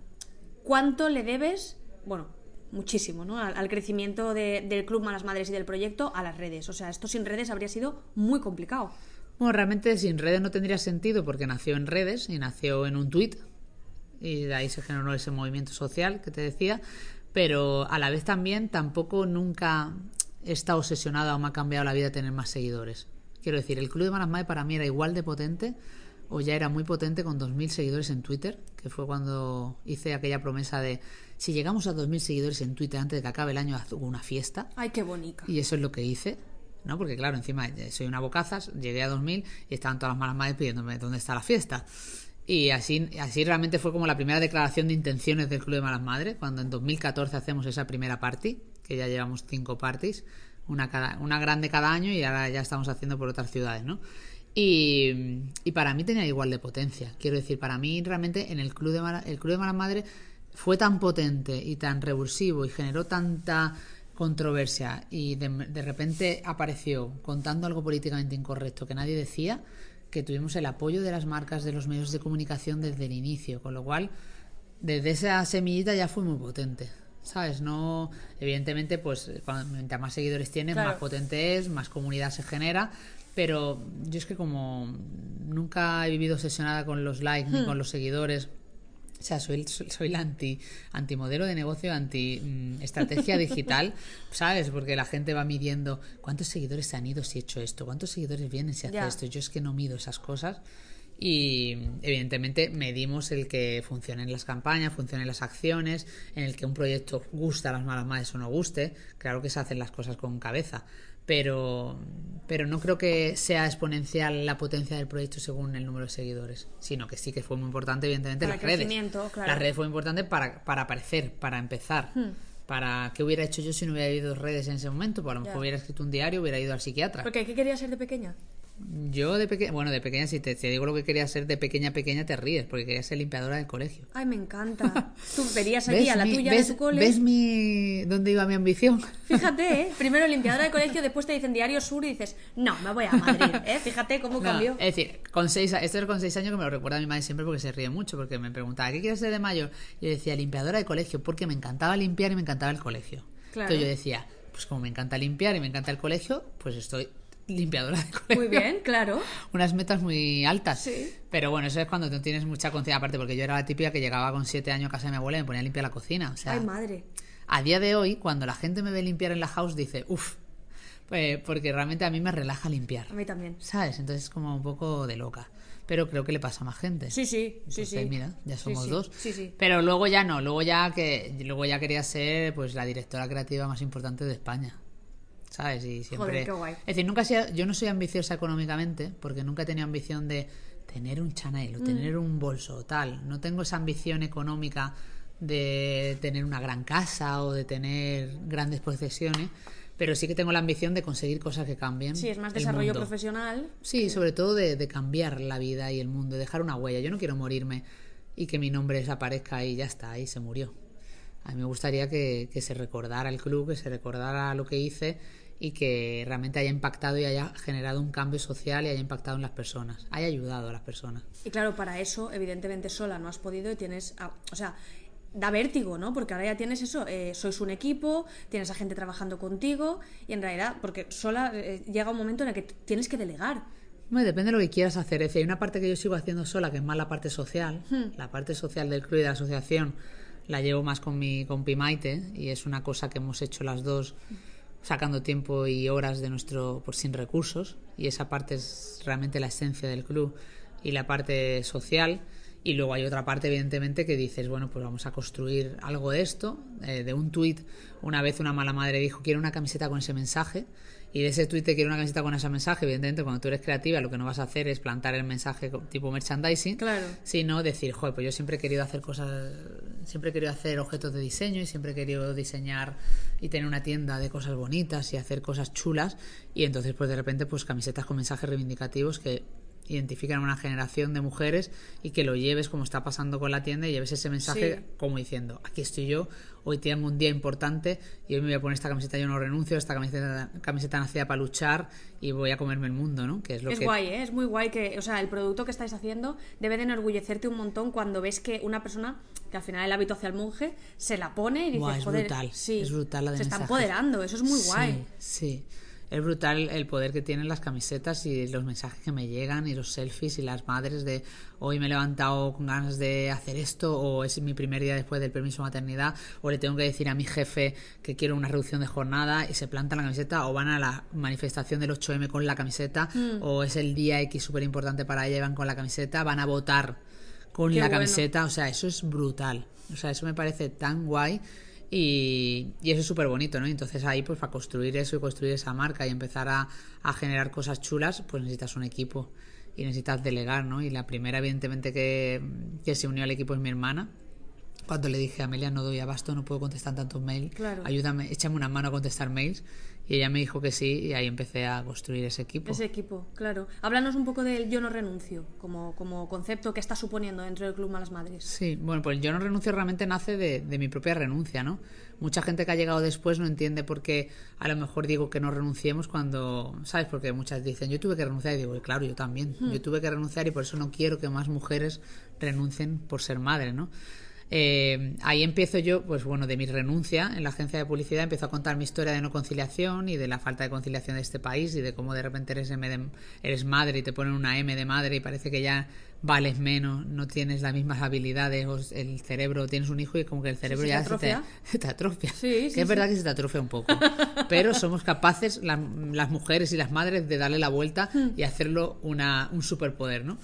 ¿Cuánto le debes? Bueno, muchísimo, ¿no? Al, al crecimiento de, del Club Malas Madres y del proyecto a las redes. O sea, esto sin redes habría sido muy complicado. Bueno, realmente sin redes no tendría sentido porque nació en redes y nació en un tuit y de ahí se generó ese movimiento social que te decía, pero a la vez también tampoco nunca he estado obsesionada o me ha cambiado la vida tener más seguidores. Quiero decir, el Club de Malas Madres para mí era igual de potente o ya era muy potente con dos mil seguidores en Twitter, que fue cuando hice aquella promesa de si llegamos a dos mil seguidores en Twitter antes de que acabe el año hago una fiesta. ¡Ay, qué bonita! Y eso es lo que hice. ¿No? Porque claro, encima soy una bocazas, llegué a dos mil y estaban todas las malas madres pidiéndome dónde está la fiesta. Y así, así realmente fue como la primera declaración de intenciones del Club de Malas Madres, cuando en dos mil catorce hacemos esa primera party, que ya llevamos cinco parties, una, cada, una grande cada año y ahora ya estamos haciendo por otras ciudades, ¿no? Y, y para mí tenía igual de potencia. Quiero decir, para mí realmente en el Club de, Mala, el Club de Malas Madres fue tan potente y tan revulsivo y generó tanta controversia y de, de repente apareció contando algo políticamente incorrecto que nadie decía, que tuvimos el apoyo de las marcas, de los medios de comunicación desde el inicio, con lo cual desde esa semillita ya fue muy potente, ¿sabes? No, evidentemente pues cuanto más seguidores tienes, claro, más potente es, más comunidad se genera, pero yo es que como nunca he vivido obsesionada con los likes hmm. ni con los seguidores. O sea, soy, soy, soy la anti, antimodelo de negocio, anti mmm, estrategia digital, ¿sabes? Porque la gente va midiendo cuántos seguidores se han ido si he hecho esto, cuántos seguidores vienen si hace yeah. esto. Yo es que no mido esas cosas y evidentemente medimos el que funcionen las campañas, funcionen las acciones, en el que un proyecto gusta a las malas madres o no guste. Claro que se hacen las cosas con cabeza, pero, pero no creo que sea exponencial la potencia del proyecto según el número de seguidores, sino que sí que fue muy importante, evidentemente, Para las el redes. crecimiento, claro. Las redes fue importante para, para aparecer, para empezar. Hmm. Para qué hubiera hecho yo si no hubiera habido redes en ese momento. Pues a lo mejor yeah. hubiera escrito un diario, hubiera ido al psiquiatra. ¿Porque qué querías ser de pequeña? Yo de pequeña, bueno, de pequeña, si te, te digo lo que quería ser de pequeña, pequeña te ríes, porque quería ser limpiadora del colegio. Ay, me encanta. Tú verías aquí a la mi, tuya ves, de tu cole. ¿Ves mi dónde iba mi ambición? Fíjate, ¿eh? Primero limpiadora del colegio, después te dicen Diario Sur y dices, no, me voy a Madrid, ¿eh? Fíjate cómo no, cambió. Es decir, con seis, esto es con seis años que me lo recuerda a mi madre siempre porque se ríe mucho, porque me preguntaba, ¿qué quieres ser de mayor? Y yo decía, limpiadora del colegio, porque me encantaba limpiar y me encantaba el colegio. Claro. Entonces yo decía, pues como me encanta limpiar y me encanta el colegio, pues estoy limpiadora de colegio. Muy bien, claro. Unas metas muy altas. Sí. Pero bueno, eso es cuando tú tienes mucha conciencia, aparte porque yo era la típica que llegaba con siete años a casa de mi abuela y me ponía a limpiar la cocina. O sea, ay, madre. A día de hoy, cuando la gente me ve limpiar en la house, dice, uff, pues porque realmente a mí me relaja limpiar. A mí también. ¿Sabes? Entonces es como un poco de loca. Pero creo que le pasa a más gente. Sí, sí, Entonces, sí, sí. Mira, ya somos sí, sí. dos. Sí, sí. Pero luego ya no, luego ya que luego ya quería ser pues la directora creativa más importante de España. ¿Sabes? Y siempre. Joder, qué guay. Es decir, nunca sea, yo no soy ambiciosa económicamente, porque nunca he tenido ambición de tener un Chanel o tener mm. un bolso o tal. No tengo esa ambición económica de tener una gran casa o de tener grandes posesiones. Pero sí que tengo la ambición de conseguir cosas que cambien. Sí, es más desarrollo profesional. Sí, que... sobre todo de, de cambiar la vida y el mundo, de dejar una huella. Yo no quiero morirme y que mi nombre desaparezca y ya está, ahí se murió. A mí me gustaría que, que se recordara el club, que se recordara lo que hice y que realmente haya impactado y haya generado un cambio social y haya impactado en las personas, haya ayudado a las personas. Y claro, para eso, evidentemente sola no has podido y tienes... O sea... da vértigo, ¿no? Porque ahora ya tienes eso, eh, sois un equipo, tienes a gente trabajando contigo y en realidad, porque sola eh, llega un momento en el que tienes que delegar. Bueno, depende de lo que quieras hacer. Es decir, hay una parte que yo sigo haciendo sola, que es más la parte social. Hmm. La parte social del club y de la asociación la llevo más con mi compi Maite y es una cosa que hemos hecho las dos sacando tiempo y horas de nuestro pues sin recursos, y esa parte es realmente la esencia del club y la parte social. Y luego hay otra parte, evidentemente, que dices, bueno, pues vamos a construir algo de esto. Eh, de un tuit, una vez una mala madre dijo, quiero una camiseta con ese mensaje. Y de ese tuit de quiero una camiseta con ese mensaje, evidentemente, cuando tú eres creativa, lo que no vas a hacer es plantar el mensaje tipo merchandising, claro, sino decir, joder, pues yo siempre he querido hacer cosas, siempre he querido hacer objetos de diseño y siempre he querido diseñar y tener una tienda de cosas bonitas y hacer cosas chulas. Y entonces, pues de repente, pues camisetas con mensajes reivindicativos que identifican a una generación de mujeres y que lo lleves como está pasando con la tienda y lleves ese mensaje sí. como diciendo, aquí estoy yo, hoy tengo un día importante y hoy me voy a poner esta camiseta, yo no renuncio, esta camiseta, camiseta nacida para luchar y voy a comerme el mundo, ¿no? Que es lo es que... guay, ¿eh? Es muy guay que, o sea, el producto que estáis haciendo debe de enorgullecerte un montón cuando ves que una persona, que al final el hábito hacia el monje, se la pone y dices, Buah, es joder, brutal, sí, es brutal la de se mensajes. está empoderando, eso es muy guay. Sí, sí. Es brutal el poder que tienen las camisetas y los mensajes que me llegan y los selfies y las madres de hoy me he levantado con ganas de hacer esto, o es mi primer día después del permiso de maternidad, o le tengo que decir a mi jefe que quiero una reducción de jornada y se plantan la camiseta, o van a la manifestación del ocho eme con la camiseta, mm. o es el día X súper importante para ella y van con la camiseta, van a votar con Qué la bueno. camiseta, o sea, eso es brutal, o sea, eso me parece tan guay. Y, y eso es súper bonito, ¿no? Entonces ahí, pues para construir eso y construir esa marca y empezar a, a generar cosas chulas, pues necesitas un equipo y necesitas delegar, ¿no? Y la primera, evidentemente, que, que se unió al equipo es mi hermana. Cuando le dije a Amelia, no doy abasto, no puedo contestar tantos mails, claro. ayúdame, échame una mano a contestar mails. Y ella me dijo que sí, y ahí empecé a construir ese equipo. Ese equipo, claro. Háblanos un poco del Yo no renuncio, como, como concepto que está suponiendo dentro del Club Malas Madres. Sí, bueno, pues el Yo no renuncio realmente nace de, de mi propia renuncia, ¿no? Mucha gente que ha llegado después no entiende por qué a lo mejor digo que no renunciemos cuando, ¿sabes? Porque muchas dicen, yo tuve que renunciar, y digo, claro, yo también. Hmm. Yo tuve que renunciar y por eso no quiero que más mujeres renuncien por ser madre, ¿no? Eh, ahí empiezo yo, pues bueno, de mi renuncia en la agencia de publicidad, empiezo a contar mi historia de no conciliación y de la falta de conciliación de este país y de cómo de repente eres, M de, eres madre y te ponen una M de madre y parece que ya vales menos, no tienes las mismas habilidades, o el cerebro, tienes un hijo y como que el cerebro sí, ya se te, se te atrofia. Sí, que sí, es verdad sí. que se te atrofia un poco, pero somos capaces, la, las mujeres y las madres, de darle la vuelta y hacerlo una, un superpoder, ¿no?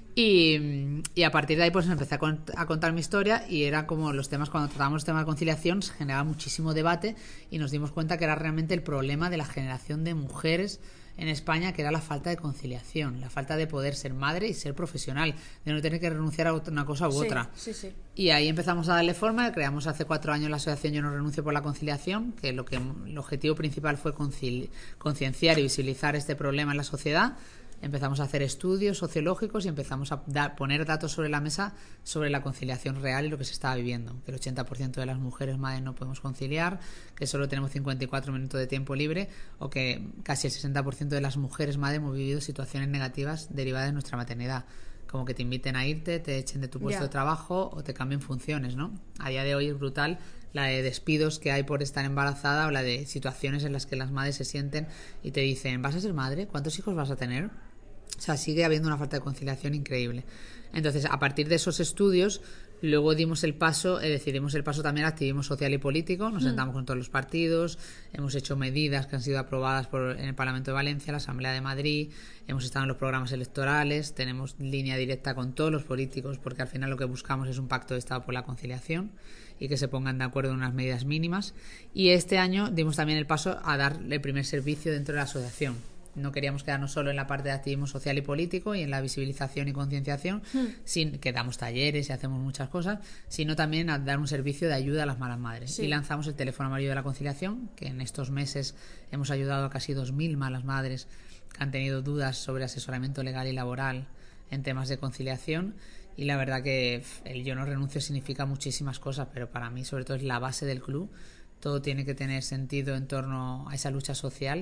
Y, y a partir de ahí pues empecé a, cont- a contar mi historia y era como los temas, cuando tratábamos los temas de conciliación, se generaba muchísimo debate y nos dimos cuenta que era realmente el problema de la generación de mujeres en España, que era la falta de conciliación, la falta de poder ser madre y ser profesional, de no tener que renunciar a una cosa u Sí, otra. sí, sí. Y ahí empezamos a darle forma, creamos hace cuatro años la asociación Yo no renuncio por la conciliación, que lo que el objetivo principal fue concili- concienciar y visibilizar este problema en la sociedad. Empezamos a hacer estudios sociológicos y empezamos a da- poner datos sobre la mesa sobre la conciliación real y lo que se estaba viviendo. Que el ochenta por ciento de las mujeres madres no podemos conciliar, que solo tenemos cincuenta y cuatro minutos de tiempo libre, o que casi el sesenta por ciento de las mujeres madres hemos vivido situaciones negativas derivadas de nuestra maternidad. Como que te inviten a irte, te echen de tu puesto Ya. de trabajo o te cambien funciones, ¿no? A día de hoy es brutal la de despidos que hay por estar embarazada o la de situaciones en las que las madres se sienten y te dicen, ¿vas a ser madre? ¿Cuántos hijos vas a tener? O sea, sigue habiendo una falta de conciliación increíble. Entonces, a partir de esos estudios, luego dimos el paso, eh, decidimos el paso también al activismo social y político. Nos sentamos con todos los partidos, hemos hecho medidas que han sido aprobadas por, en el Parlamento de Valencia, la Asamblea de Madrid, hemos estado en los programas electorales, tenemos línea directa con todos los políticos, porque al final lo que buscamos es un pacto de Estado por la conciliación y que se pongan de acuerdo en unas medidas mínimas. Y este año dimos también el paso a dar el primer servicio dentro de la asociación. No queríamos quedarnos solo en la parte de activismo social y político y en la visibilización y concienciación, mm. sin que damos talleres y hacemos muchas cosas, sino también a dar un servicio de ayuda a las malas madres. Sí. Y lanzamos el teléfono amarillo de la conciliación, que en estos meses hemos ayudado a casi dos mil malas madres que han tenido dudas sobre asesoramiento legal y laboral en temas de conciliación. Y la verdad que el Yo no renuncio significa muchísimas cosas, pero para mí sobre todo es la base del club. Todo tiene que tener sentido en torno a esa lucha social.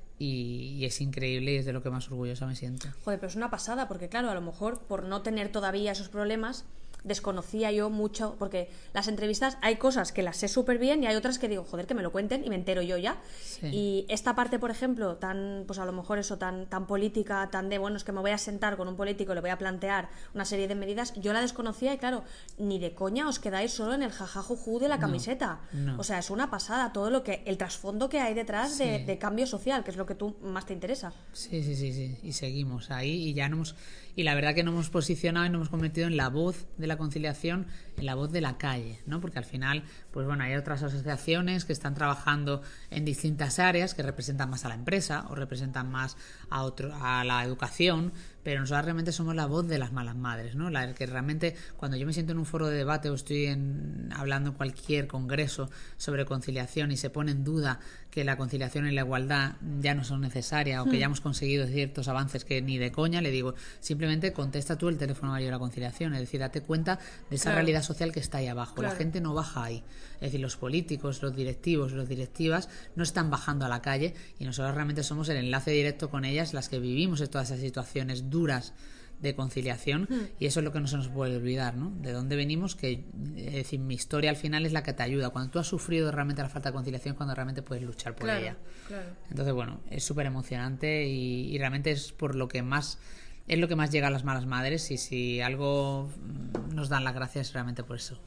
Y, y es increíble y es de lo que más orgullosa me siento. Joder, pero es una pasada porque claro, a lo mejor por no tener todavía esos problemas desconocía yo mucho, porque las entrevistas hay cosas que las sé súper bien y hay otras que digo, joder, que me lo cuenten y me entero yo ya. Sí. Y esta parte, por ejemplo, tan, pues a lo mejor eso, tan, tan política, tan de, bueno, es que me voy a sentar con un político y le voy a plantear una serie de medidas, yo la desconocía y claro, ni de coña os quedáis solo en el jajajuju de la camiseta. No, no. O sea, es una pasada todo lo que, el trasfondo que hay detrás sí. de, de cambio social, que es lo que tú más te interesa. Sí, sí, sí, sí. Y seguimos ahí y ya no hemos... Y la verdad que nos hemos posicionado y nos hemos convertido en la voz de la conciliación, en la voz de la calle, ¿no? Porque al final, pues bueno, hay otras asociaciones que están trabajando en distintas áreas que representan más a la empresa o representan más a otro, a la educación, pero nosotros realmente somos la voz de las malas madres, ¿no? La que realmente, cuando yo me siento en un foro de debate o estoy en, hablando en cualquier congreso sobre conciliación y se pone en duda que la conciliación y la igualdad ya no son necesarias o que ya hemos conseguido ciertos avances que ni de coña, le digo, simplemente contesta tú el teléfono amarillo de la conciliación, es decir, date cuenta de esa claro. realidad social que está ahí abajo. Claro. La gente no baja ahí. Es decir, los políticos, los directivos, los directivas no están bajando a la calle y nosotros realmente somos el enlace directo con ellas, las que vivimos en todas esas situaciones duras de conciliación mm. y eso es lo que no se nos puede olvidar, ¿no? De dónde venimos, que es decir, mi historia al final es la que te ayuda. Cuando tú has sufrido realmente la falta de conciliación es cuando realmente puedes luchar por claro, ella. Claro. Entonces, bueno, es súper emocionante y, y realmente es por lo que más es lo que más llega a las malas madres y si algo nos dan las gracias realmente por eso.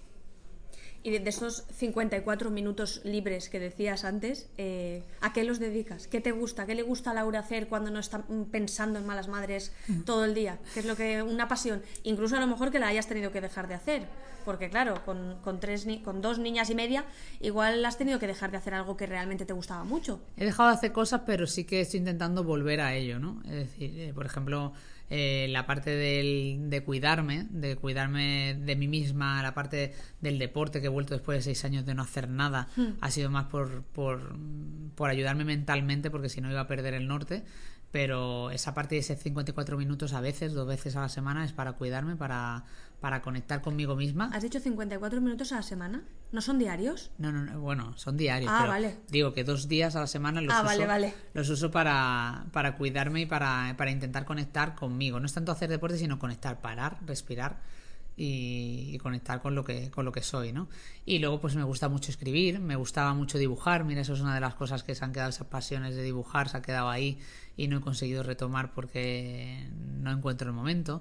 Y de esos cincuenta y cuatro minutos libres que decías antes, eh, ¿a qué los dedicas? ¿Qué te gusta? ¿Qué le gusta a Laura hacer cuando no está pensando en malas madres todo el día? ¿Qué es lo que una pasión? Incluso a lo mejor que la hayas tenido que dejar de hacer, porque claro, con, con, tres, con dos niñas y media, igual has tenido que dejar de hacer algo que realmente te gustaba mucho. He dejado de hacer cosas, pero sí que estoy intentando volver a ello, ¿no? Es decir, eh, por ejemplo... Eh, la parte del, de cuidarme, de cuidarme de mí misma, la parte del deporte que he vuelto después de seis años de no hacer nada, mm. ha sido más por, por, por ayudarme mentalmente, porque si no iba a perder el norte. Pero esa parte de esos cincuenta y cuatro minutos a veces, dos veces a la semana, es para cuidarme, para, para conectar conmigo misma. ¿Has dicho cincuenta y cuatro minutos a la semana? ¿No son diarios? No, no, no bueno, son diarios. Ah, pero vale. Digo que dos días a la semana los ah, uso, vale, vale. los uso para, para cuidarme y para, para intentar conectar conmigo. No es tanto hacer deporte, sino conectar, parar, respirar y, y conectar con lo que con lo que soy, ¿no? Y luego pues me gusta mucho escribir, me gustaba mucho dibujar. Mira, eso es una de las cosas que se han quedado, esas pasiones de dibujar se ha quedado ahí y no he conseguido retomar porque no encuentro el momento.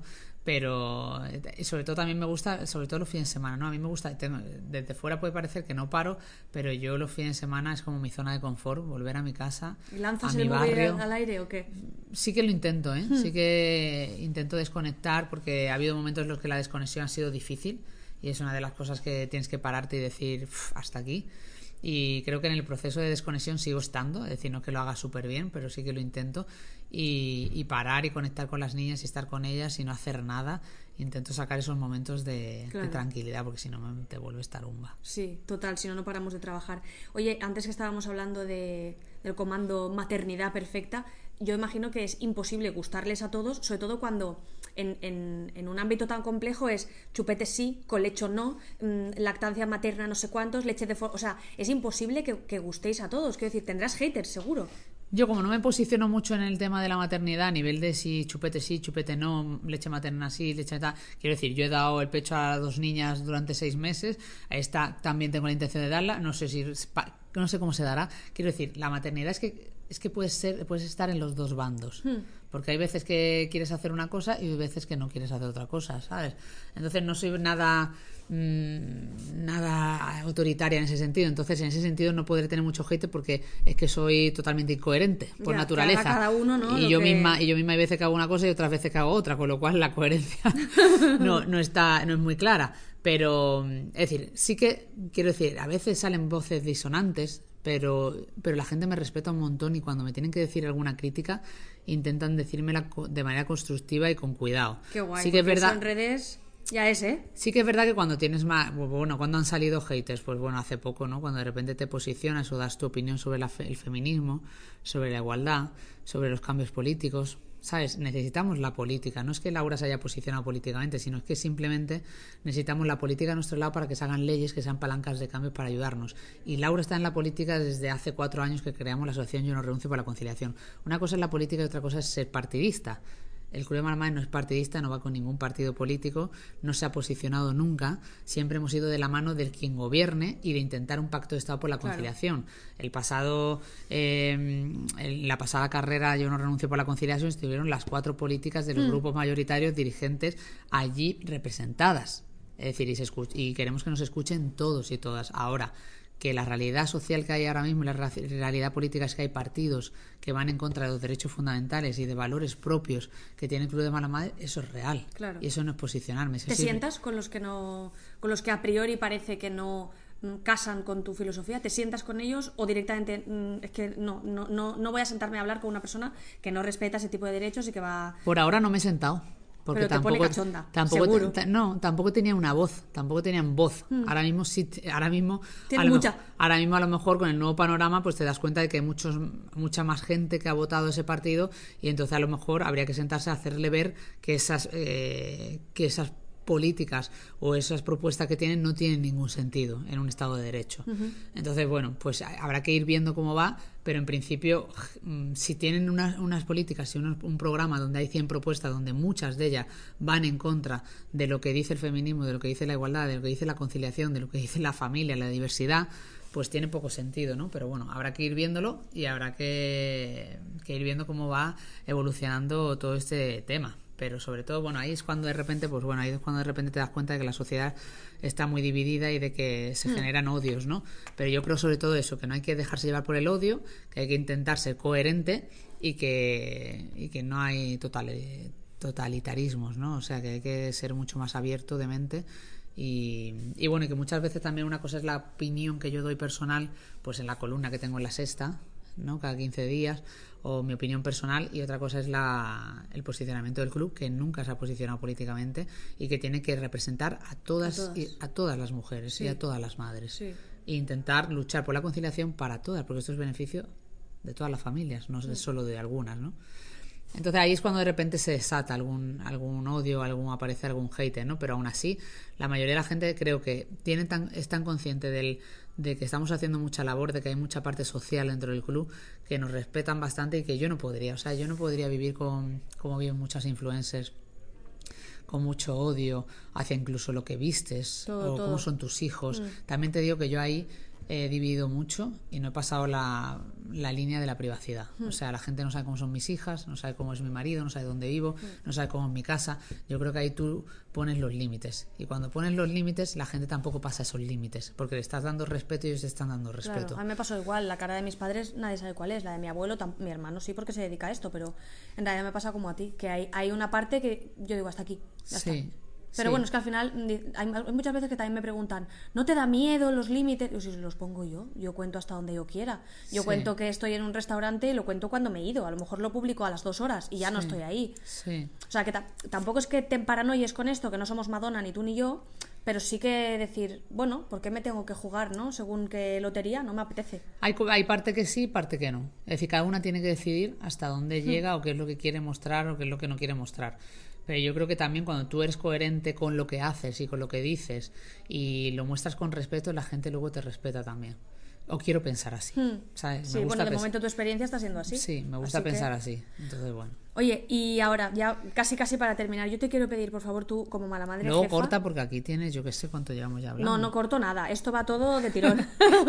pero eh, sobre todo también me gusta, sobre todo los fines de semana, ¿no? A mí me gusta, tengo, desde fuera puede parecer que no paro, pero yo los fines de semana es como mi zona de confort, volver a mi casa, ¿Lanzas a mi el móvil barrio. al, al aire o qué? Sí que lo intento, ¿eh? Hmm. Sí que intento desconectar, porque ha habido momentos en los que la desconexión ha sido difícil y es una de las cosas que tienes que pararte y decir hasta aquí. Y creo que en el proceso de desconexión sigo estando, es decir, no que lo haga súper bien, pero sí que lo intento. Y, y parar y conectar con las niñas y estar con ellas y no hacer nada. Intento sacar esos momentos de, Claro. de tranquilidad, porque si no me, te vuelves tarumba. Sí, total, si no, no paramos de trabajar. Oye, antes que estábamos hablando de, del comando maternidad perfecta, yo imagino que es imposible gustarles a todos, sobre todo cuando en, en, en un ámbito tan complejo es chupetes sí, colecho no, mmm, lactancia materna no sé cuántos, leche de... For- o sea, es imposible que, que gustéis a todos. Quiero decir, tendrás haters, seguro. Yo, como no me posiciono mucho en el tema de la maternidad, a nivel de si chupete sí, chupete no, leche materna sí, leche tal, quiero decir, yo he dado el pecho a dos niñas durante seis meses, a esta también tengo la intención de darla, no sé si no sé cómo se dará. Quiero decir, la maternidad es que es que puedes ser, puedes estar en los dos bandos, hmm. porque hay veces que quieres hacer una cosa y hay veces que no quieres hacer otra cosa, ¿sabes? Entonces no soy nada mmm, nada autoritaria en ese sentido. Entonces en ese sentido no podré tener mucho hate porque es que soy totalmente incoherente por ya, naturaleza. Que haga cada uno, ¿no? Y Lo yo que... misma y yo misma hay veces que hago una cosa y otras veces que hago otra, con lo cual la coherencia no no está no es muy clara. Pero es decir, sí que quiero decir, a veces salen voces disonantes. Pero, pero la gente me respeta un montón y cuando me tienen que decir alguna crítica intentan decírmela de manera constructiva y con cuidado. Qué guay, sí que es verdad, eso en redes ya es, ¿eh? Sí que es verdad que cuando tienes más... Bueno, cuando han salido haters, pues bueno, hace poco, ¿no? Cuando de repente te posicionas o das tu opinión sobre la fe, el feminismo, sobre la igualdad, sobre los cambios políticos... ¿Sabes? Necesitamos la política. No es que Laura se haya posicionado políticamente, sino es que simplemente necesitamos la política a nuestro lado para que se hagan leyes que sean palancas de cambio para ayudarnos. Y Laura está en la política desde hace cuatro años que creamos la asociación Yo no renuncio por la conciliación. Una cosa es la política y otra cosa es ser partidista. El Club de Malamar no es partidista, no va con ningún partido político, no se ha posicionado nunca. Siempre hemos ido de la mano del quien gobierne y de intentar un pacto de Estado por la conciliación. Claro. El pasado, eh, en la pasada carrera Yo no renuncio por la conciliación estuvieron las cuatro políticas de los mm. grupos mayoritarios dirigentes allí representadas. Es decir, y, se escuch- y queremos que nos escuchen todos y todas. Ahora, que la realidad social que hay ahora mismo, la realidad política es que hay partidos que van en contra de los derechos fundamentales y de valores propios que tiene el Club de Mala Madre, eso es real. Claro. Y eso no es posicionarme. ¿Te sientas con los que no, con los que a priori parece que no casan con tu filosofía? ¿Te sientas con ellos o directamente mmm, es que no, no, no, no voy a sentarme a hablar con una persona que no respeta ese tipo de derechos y que va... Por ahora no me he sentado. Porque pero te tampoco, pone cachonda, tampoco seguro. Te, no, tampoco tenía una voz, tampoco tenían voz. Hmm. Ahora mismo sí, ahora mismo, Tiene a lo mucha. Mejor, ahora mismo a lo mejor con el nuevo panorama, pues te das cuenta de que hay muchos, mucha más gente que ha votado ese partido y entonces a lo mejor habría que sentarse a hacerle ver que esas, eh, que esas políticas o esas propuestas que tienen no tienen ningún sentido en un Estado de Derecho. Uh-huh. Entonces, bueno, pues habrá que ir viendo cómo va, pero en principio, si tienen unas, unas políticas y un, un programa donde hay cien propuestas, donde muchas de ellas van en contra de lo que dice el feminismo, de lo que dice la igualdad, de lo que dice la conciliación, de lo que dice la familia, la diversidad, pues tiene poco sentido, ¿no? Pero bueno, habrá que ir viéndolo y habrá que, que ir viendo cómo va evolucionando todo este tema. Pero sobre todo, bueno, ahí es cuando de repente, pues bueno, ahí es cuando de repente te das cuenta de que la sociedad está muy dividida y de que se mm. generan odios, ¿no? Pero yo creo sobre todo eso, que no hay que dejarse llevar por el odio, que hay que intentar ser coherente y que, y que no hay total, totalitarismos, ¿no? O sea, que hay que ser mucho más abierto de mente. Y, y bueno, y que muchas veces también una cosa es la opinión que yo doy personal, pues en la columna que tengo en La Sexta, ¿no? Cada quince días, o mi opinión personal, y otra cosa es la, el posicionamiento del club, que nunca se ha posicionado políticamente y que tiene que representar a todas, a todas, y, a todas las mujeres sí. y a todas las madres sí. e intentar luchar por la conciliación para todas, porque esto es beneficio de todas las familias, no sí. es solo de algunas, ¿no? Entonces ahí es cuando de repente se desata algún algún odio, algún aparece algún hater, ¿no? Pero aún así la mayoría de la gente creo que tiene tan, es tan consciente del, de que estamos haciendo mucha labor, de que hay mucha parte social dentro del club, que nos respetan bastante y que yo no podría, o sea, yo no podría vivir con como viven muchas influencers, con mucho odio hacia incluso lo que vistes todo, o todo. Cómo son tus hijos. Mm. También te digo que yo ahí he dividido mucho y no he pasado la, la línea de la privacidad. Mm. O sea, la gente no sabe cómo son mis hijas, no sabe cómo es mi marido, no sabe dónde vivo, mm. no sabe cómo es mi casa. Yo creo que ahí tú pones los límites. Y cuando pones los límites, la gente tampoco pasa esos límites, porque le estás dando respeto y ellos te están dando respeto. Claro, a mí me pasó igual. La cara de mis padres nadie sabe cuál es. La de mi abuelo, tam- mi hermano sí, porque se dedica a esto, pero en realidad me pasa como a ti, que hay, hay una parte que yo digo hasta aquí, ya Sí. está. Pero Sí. bueno, es que al final hay, hay muchas veces que también me preguntan, ¿no te da miedo los límites? Yo, si los pongo yo, yo cuento hasta donde yo quiera. Yo Sí. cuento que estoy en un restaurante y lo cuento cuando me he ido. A lo mejor lo publico a las dos horas y ya Sí. no estoy ahí. Sí. O sea, que ta- tampoco es que te paranoies con esto, que no somos Madonna ni tú ni yo, pero sí que decir, bueno, ¿por qué me tengo que jugar, no? Según qué lotería, no me apetece. Hay, co- hay parte que sí, parte que no. Es decir, cada una tiene que decidir hasta dónde llega o qué es lo que quiere mostrar o qué es lo que no quiere mostrar. Pero yo creo que también cuando tú eres coherente con lo que haces y con lo que dices y lo muestras con respeto, la gente luego te respeta también. O quiero pensar así, Hmm. ¿sabes? Sí, Me bueno, gusta de pens- momento tu experiencia está siendo así. Sí, me gusta Así que- pensar así. Entonces, bueno. Oye, y ahora, ya casi casi para terminar, yo te quiero pedir, por favor, tú, como mala madre Luego jefa... corta porque aquí tienes, yo qué sé cuánto llevamos ya hablando. No, no corto nada, esto va todo de tirón.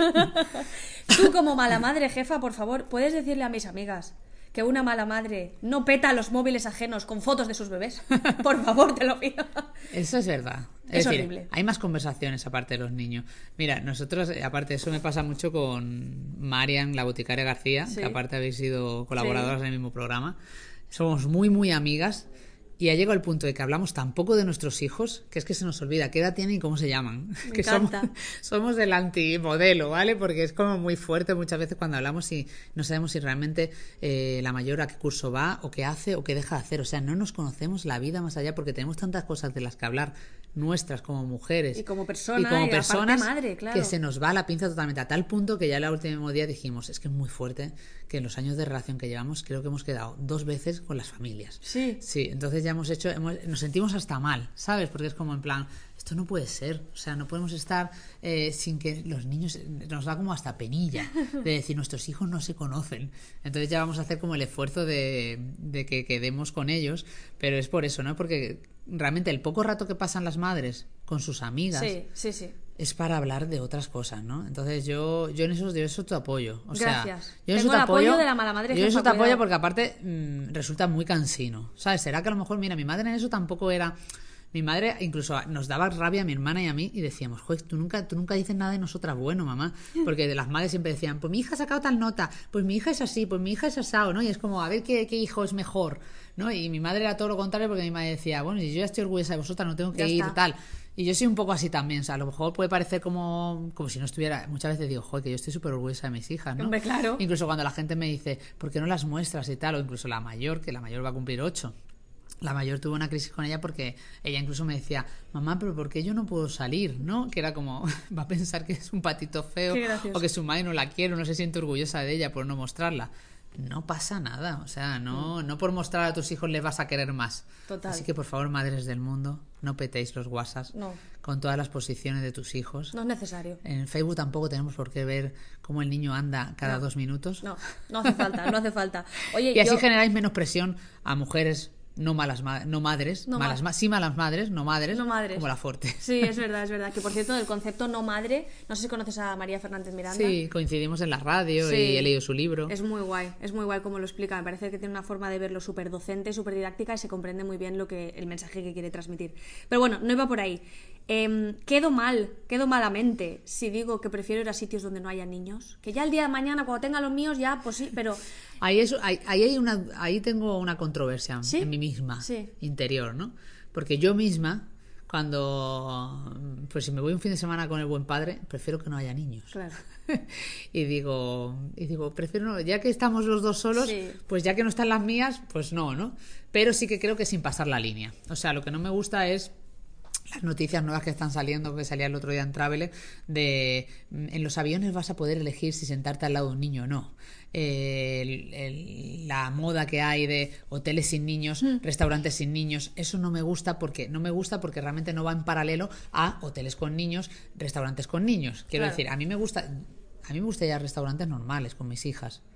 Tú, como mala madre jefa, por favor, ¿puedes decirle a mis amigas que una mala madre no peta los móviles ajenos con fotos de sus bebés? Por favor, te lo pido. Eso es verdad. Es Es, decir, horrible. hay más conversaciones aparte de los niños. Mira, nosotros, eh, aparte, eso me pasa mucho con Marian, la boticaria García, Sí. que aparte habéis sido colaboradoras en el mismo programa. Somos muy, muy amigas. Y ha llegado el punto de que hablamos tan poco de nuestros hijos que es que se nos olvida qué edad tienen y cómo se llaman. Me que somos, encanta. somos del antimodelo, ¿vale? Porque es como muy fuerte muchas veces cuando hablamos y no sabemos si realmente eh, la mayor a qué curso va o qué hace o qué deja de hacer. O sea, no nos conocemos la vida más allá porque tenemos tantas cosas de las que hablar nuestras como mujeres Y como persona, y como y aparte personas madre, claro. que se nos va la pinza totalmente a tal punto que ya el último día dijimos, es que es muy fuerte que en los años de relación que llevamos creo que hemos quedado dos veces con las familias. Sí. Sí, entonces ya hemos hecho, hemos, nos sentimos hasta mal, ¿sabes? Porque es como en plan, esto no puede ser, o sea, no podemos estar eh, sin que los niños, nos da como hasta penilla de decir, nuestros hijos no se conocen. Entonces ya vamos a hacer como el esfuerzo de, de que quedemos con ellos, pero es por eso, ¿no? Porque realmente el poco rato que pasan las madres con sus amigas Sí, sí, sí. es para hablar de otras cosas, ¿no? Entonces yo, yo en eso, yo eso te apoyo. O Gracias. Sea, yo en Tengo eso te el apoyo apoyo de la mala madre Yo en eso jefa, te apoyo cuidado. porque aparte mmm, resulta muy cansino. ¿Sabes? Será que a lo mejor, mira, mi madre en eso tampoco era... Mi madre incluso nos daba rabia a mi hermana y a mí y decíamos, joder, tú nunca, tú nunca dices nada de nosotras bueno, mamá. Porque de las madres siempre decían, pues mi hija ha sacado tal nota, pues mi hija es así, pues mi hija es asado, ¿no? Y es como, a ver qué, qué hijo es mejor, ¿no? Y mi madre era todo lo contrario porque mi madre decía, bueno, si yo ya estoy orgullosa de vosotras, no tengo que Ya ir está. tal. Y yo soy un poco así también, o sea, a lo mejor puede parecer como, como si no estuviera... Muchas veces digo, joder, que yo estoy súper orgullosa de mis hijas, ¿no? Hombre, claro. Incluso cuando la gente me dice, ¿por qué no las muestras y tal? O incluso la mayor, que la mayor va a cumplir ocho. La mayor tuvo una crisis con ella porque ella incluso me decía, mamá, pero ¿por qué yo no puedo salir? ¿No? Que era como, va a pensar que es un patito feo Qué gracioso. o que su madre no la quiere o no se siente orgullosa de ella por no mostrarla. No pasa nada, o sea, no, no por mostrar a tus hijos les vas a querer más. Total. Así que por favor, madres del mundo, no petéis los WhatsApps No. con todas las posiciones de tus hijos. No es necesario. En Facebook tampoco tenemos por qué ver cómo el niño anda cada No. dos minutos. No, no hace falta, no hace falta. Oye, Y así yo... generáis menos presión a mujeres no malas ma- no madres, No malas ma- ma- sí malas madres, no madres, No madres. como la Forte. Sí, es verdad, es verdad. Que por cierto, del concepto no madre, no sé si conoces a María Fernández Miranda. Sí, coincidimos en la radio Sí. y he leído su libro. Es muy guay, es muy guay como lo explica. Me parece que tiene una forma de verlo súper docente, súper didáctica y se comprende muy bien lo que el mensaje que quiere transmitir. Pero bueno, no iba por ahí. Eh, quedo mal, quedo malamente si digo que prefiero ir a sitios donde no haya niños. Que ya el día de mañana, cuando tenga los míos, ya, pues sí, pero... Ahí, es, ahí, ahí hay una, ahí tengo una controversia ¿Sí? en mí misma, Sí. interior, ¿no? Porque yo misma, cuando, pues si me voy un fin de semana con el buen padre, prefiero que no haya niños. Claro. y digo, y digo, prefiero no, ya que estamos los dos solos, Sí. pues ya que no están las mías, pues no, ¿no? Pero sí que creo que sin pasar la línea. O sea, lo que no me gusta es las noticias nuevas que están saliendo, que salía el otro día en Traveler, de en los aviones vas a poder elegir si sentarte al lado de un niño o no. Eh, el- el- la moda que hay de hoteles sin niños, Mm. restaurantes sin niños, eso no me gusta porque no me gusta porque realmente no va en paralelo a hoteles con niños, restaurantes con niños. Quiero Claro. decir, a mí me gusta, a mí me gusta ir a restaurantes normales con mis hijas.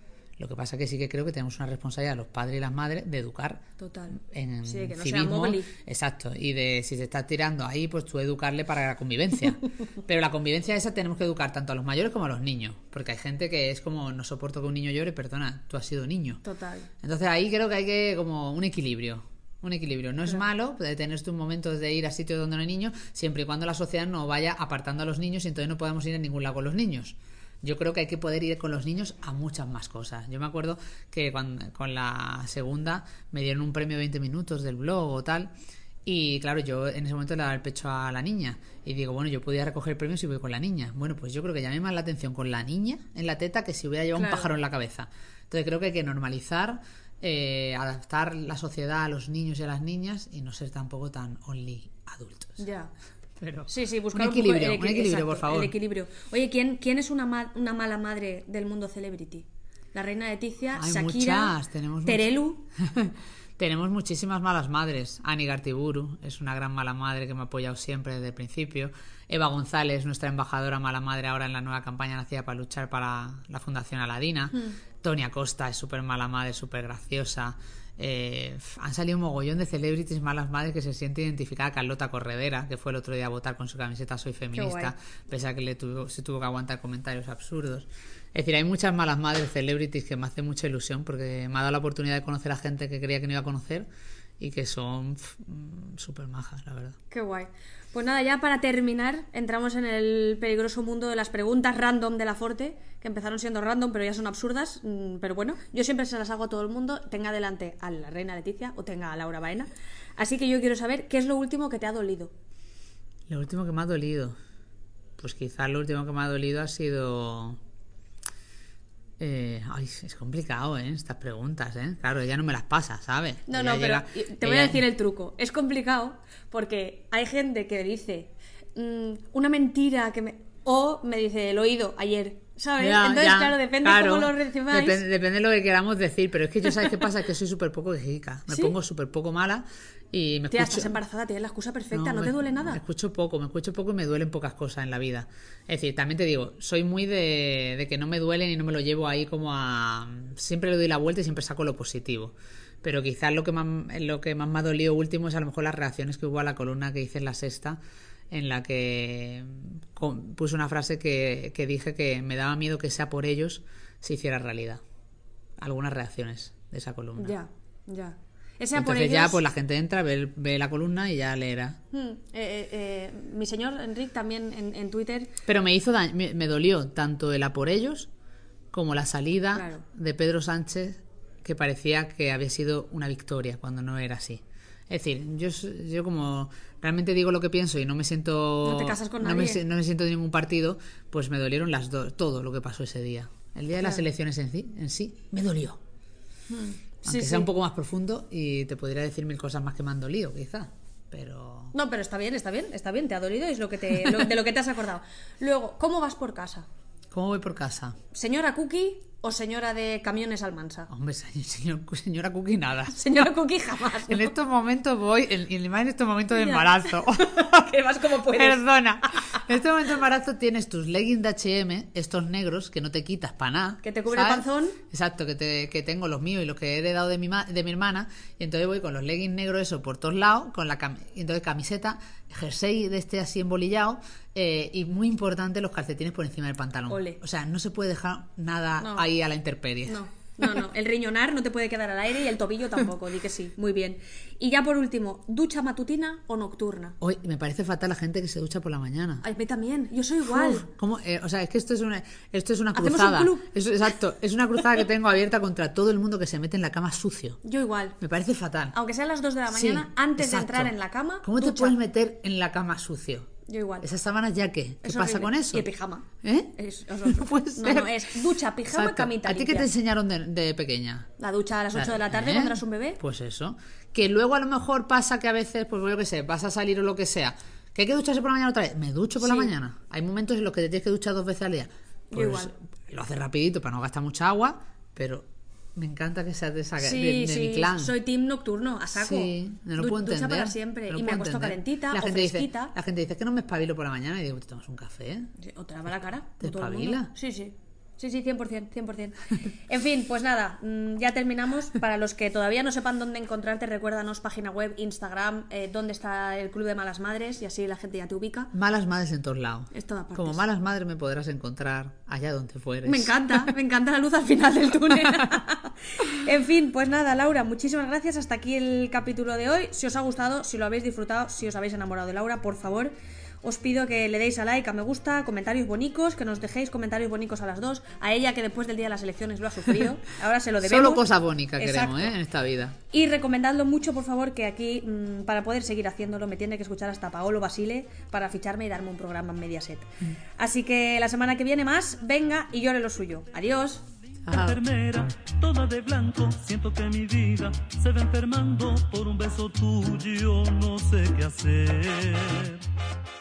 Lo que pasa que sí que creo que tenemos una responsabilidad los padres y las madres de educar Total. en Sí, que no sea civismo. móvil. Exacto, y de si se está tirando ahí, pues tú educarle para la convivencia. Pero la convivencia esa tenemos que educar tanto a los mayores como a los niños, porque hay gente que es como, no soporto que un niño llore, perdona, tú has sido niño. Total. Entonces ahí creo que hay que como un equilibrio. Un equilibrio. No es Claro. malo de tener tus momentos de ir a sitios donde no hay niños, siempre y cuando la sociedad no vaya apartando a los niños y entonces no podemos ir a ningún lado con los niños. Yo creo que hay que poder ir con los niños a muchas más cosas. Yo me acuerdo que cuando, con la segunda me dieron un premio de veinte minutos del blog o tal. Y claro, yo en ese momento le daba el pecho a la niña. Y digo, bueno, yo podía recoger el premio si voy con la niña. Bueno, pues yo creo que llamé más la atención con la niña en la teta que si hubiera llevado Claro. un pájaro en la cabeza. Entonces creo que hay que normalizar, eh, adaptar la sociedad a los niños y a las niñas y no ser tampoco tan only adultos. Ya. Pero Sí, sí, buscar un equilibrio, un, poco el un equi- equilibrio, exacto, por favor. el equilibrio. Oye, ¿quién, quién es una, ma- una mala madre del mundo celebrity? La reina Leticia, Hay Shakira, muchas, tenemos Terelu. Tenemos muchísimas malas madres. Ani Gartiburu es una gran mala madre que me ha apoyado siempre desde el principio. Eva González, nuestra embajadora mala madre ahora en la nueva campaña nacida para luchar para la Fundación Aladina. Mm. Tony Acosta es súper mala madre, súper graciosa. Eh, han salido un mogollón de celebrities malas madres que se siente identificada. Carlota Corredera, que fue el otro día a votar con su camiseta Soy Feminista, pese a que le tuvo, se tuvo que aguantar comentarios absurdos. Es decir, hay muchas malas madres celebrities que me hacen mucha ilusión porque me ha dado la oportunidad de conocer a gente que creía que no iba a conocer y que son súper majas, la verdad. Qué guay. Pues nada, ya para terminar, entramos en el peligroso mundo de las preguntas random de la Forte, que empezaron siendo random, pero ya son absurdas. mm, Pero bueno, yo siempre se las hago a todo el mundo, tenga delante a la reina Leticia o tenga a Laura Baena. Así que yo quiero saber qué es lo último que te ha dolido. Lo último que me ha dolido, pues quizás lo último que me ha dolido ha sido... Eh, ay, es complicado, ¿eh? Estas preguntas, ¿eh? Claro, ella no me las pasa, ¿sabes? No, Ella no, pero llega- te voy a ella- decir el truco. Es complicado porque hay gente que dice mm, una mentira que me... O me dice el oído ayer, ¿sabes? Ya, Entonces, ya, claro, depende claro. cómo lo recibáis. Depende, depende de lo que queramos decir, pero es que yo, ¿sabes qué pasa? Es que soy súper poco quejica. Me ¿Sí? pongo súper poco mala y me Tía, escucho... estás embarazada, tienes la excusa perfecta, no, me- te duele Me nada. escucho poco, me escucho poco y me duelen pocas cosas en la vida. Es decir, también te digo, soy muy de, de que no me duelen y no me lo llevo ahí como a... Siempre le doy la vuelta y siempre saco lo positivo. Pero quizás lo que más, lo que más me ha dolido último es a lo mejor las reacciones que hubo a la columna que hice en La Sexta, en la que con- puse una frase que, que dije que me daba miedo que sea por ellos se hiciera realidad. Algunas reacciones de esa columna. Ya, ya. Esa por Entonces ellos... ya pues la gente entra, ve, ve la columna y ya leerá. Hmm, eh, eh, eh, mi señor Enric también en, en Twitter... Pero me hizo daño, me, me dolió tanto el a por ellos como la salida Claro. de Pedro Sánchez, que parecía que había sido una victoria cuando no era así. Es decir, yo, yo como realmente digo lo que pienso y no me siento No te casas con no me, nadie. no me siento de ningún partido, pues me dolieron las dos, todo lo que pasó ese día. El día de las Claro. elecciones en sí, en sí me dolió. Aunque Sí, sea sí. un poco más profundo y te podría decir mil cosas más que me han dolido, quizá. Pero No, pero está bien, está bien, está bien, te ha dolido, es lo que te, lo- de lo que te has acordado. Luego, ¿cómo vas por casa? ¿cómo voy por casa? ¿Señora Cookie o señora de camiones Almansa? Hombre, señor, señora Cookie, nada. Señora Cookie jamás, ¿no? En estos momentos voy, en, y más en estos momentos de Ya. embarazo. Que vas como puedes. Perdona. En este momento de embarazo tienes tus leggings de H y M, estos negros que no te quitas para nada. Que te cubre el ¿sabes? panzón. Exacto, que, te, que tengo los míos y los que he heredado de mi, ma- de mi hermana. Y entonces voy con los leggings negros, eso, por todos lados, con la cam- y entonces camiseta, jersey de este así embolillado. Eh, y muy importante, los calcetines por encima del pantalón. Ole. O sea, no se puede dejar nada No. ahí a la intemperie. No, no, no. El riñonar no te puede quedar al aire y el tobillo tampoco, di que sí. Muy bien. Y ya por último, ¿ducha matutina o nocturna? Hoy me parece fatal la gente que se ducha por la mañana. Ay, a mí también, yo soy igual. Uf, ¿cómo? Eh, o sea, es que esto es una, esto es una Hacemos un cruzada. club. Es- exacto, es una cruzada que tengo abierta contra todo el mundo que se mete en la cama sucio. Yo igual. Me parece fatal. Aunque sean las dos de la Sí, mañana, antes exacto. de entrar en la cama, ¿Cómo te ducha. puedes meter en la cama sucio? Yo igual. ¿Esas sábanas ya qué? ¿Qué Es pasa horrible. con eso? Y el pijama. ¿Eh? Es- es no horrible. puede No, ser. no, es ducha, pijama, Exacto. camita ¿A ti qué limpia. te enseñaron de, de pequeña? La ducha a las ocho de la tarde ¿Eh? cuando eras un bebé. Pues eso. Que luego a lo mejor pasa que a veces, pues yo qué sé, vas a salir o lo que sea. ¿Que hay que ducharse por la mañana otra vez? Me ducho por Sí. la mañana. Hay momentos en los que te tienes que duchar dos veces al día. Yo Pues igual. lo haces rapidito para no gastar mucha agua, pero me encanta que seas de, esa, Sí, de, de sí, mi clan. soy team nocturno, a saco. Sí, no lo Du- puedo ducha entender. para siempre. no lo Y me puedo acuesto entender. calentita la o gente fresquita. Dice, la gente dice que no me espabilo por la mañana y digo, ¿te tomas un café? Sí, o te lava la cara. ¿Te como todo el espabila? mundo. Sí, sí. Sí, sí, cien por ciento, cien por ciento. En fin, pues nada, ya terminamos. Para los que todavía no sepan dónde encontrarte, recuérdanos página web, Instagram, eh, dónde está el Club de Malas Madres, y así la gente ya te ubica. Malas Madres en todos lados. Es toda partes. Como Malas Madres me podrás encontrar allá donde fueres. Me encanta, me encanta la luz al final del túnel. En fin, pues nada, Laura, muchísimas gracias. Hasta aquí el capítulo de hoy. Si os ha gustado, si lo habéis disfrutado, si os habéis enamorado de Laura, por favor, os pido que le deis a like, a me gusta, comentarios bonicos, que nos dejéis comentarios bonicos a las dos. A ella, que después del día de las elecciones lo ha sufrido, ahora se lo debemos. Solo cosas bonitas queremos, ¿eh? En esta vida. Y recomendadlo mucho, por favor, que aquí, mmm, para poder seguir haciéndolo, me tiene que escuchar hasta Paolo Basile para ficharme y darme un programa en Mediaset. Mm. Así que la semana que viene más, venga y llore lo suyo. Adiós. Enfermera, toda de blanco, siento que mi vida se va enfermando por un beso tuyo, no sé qué hacer.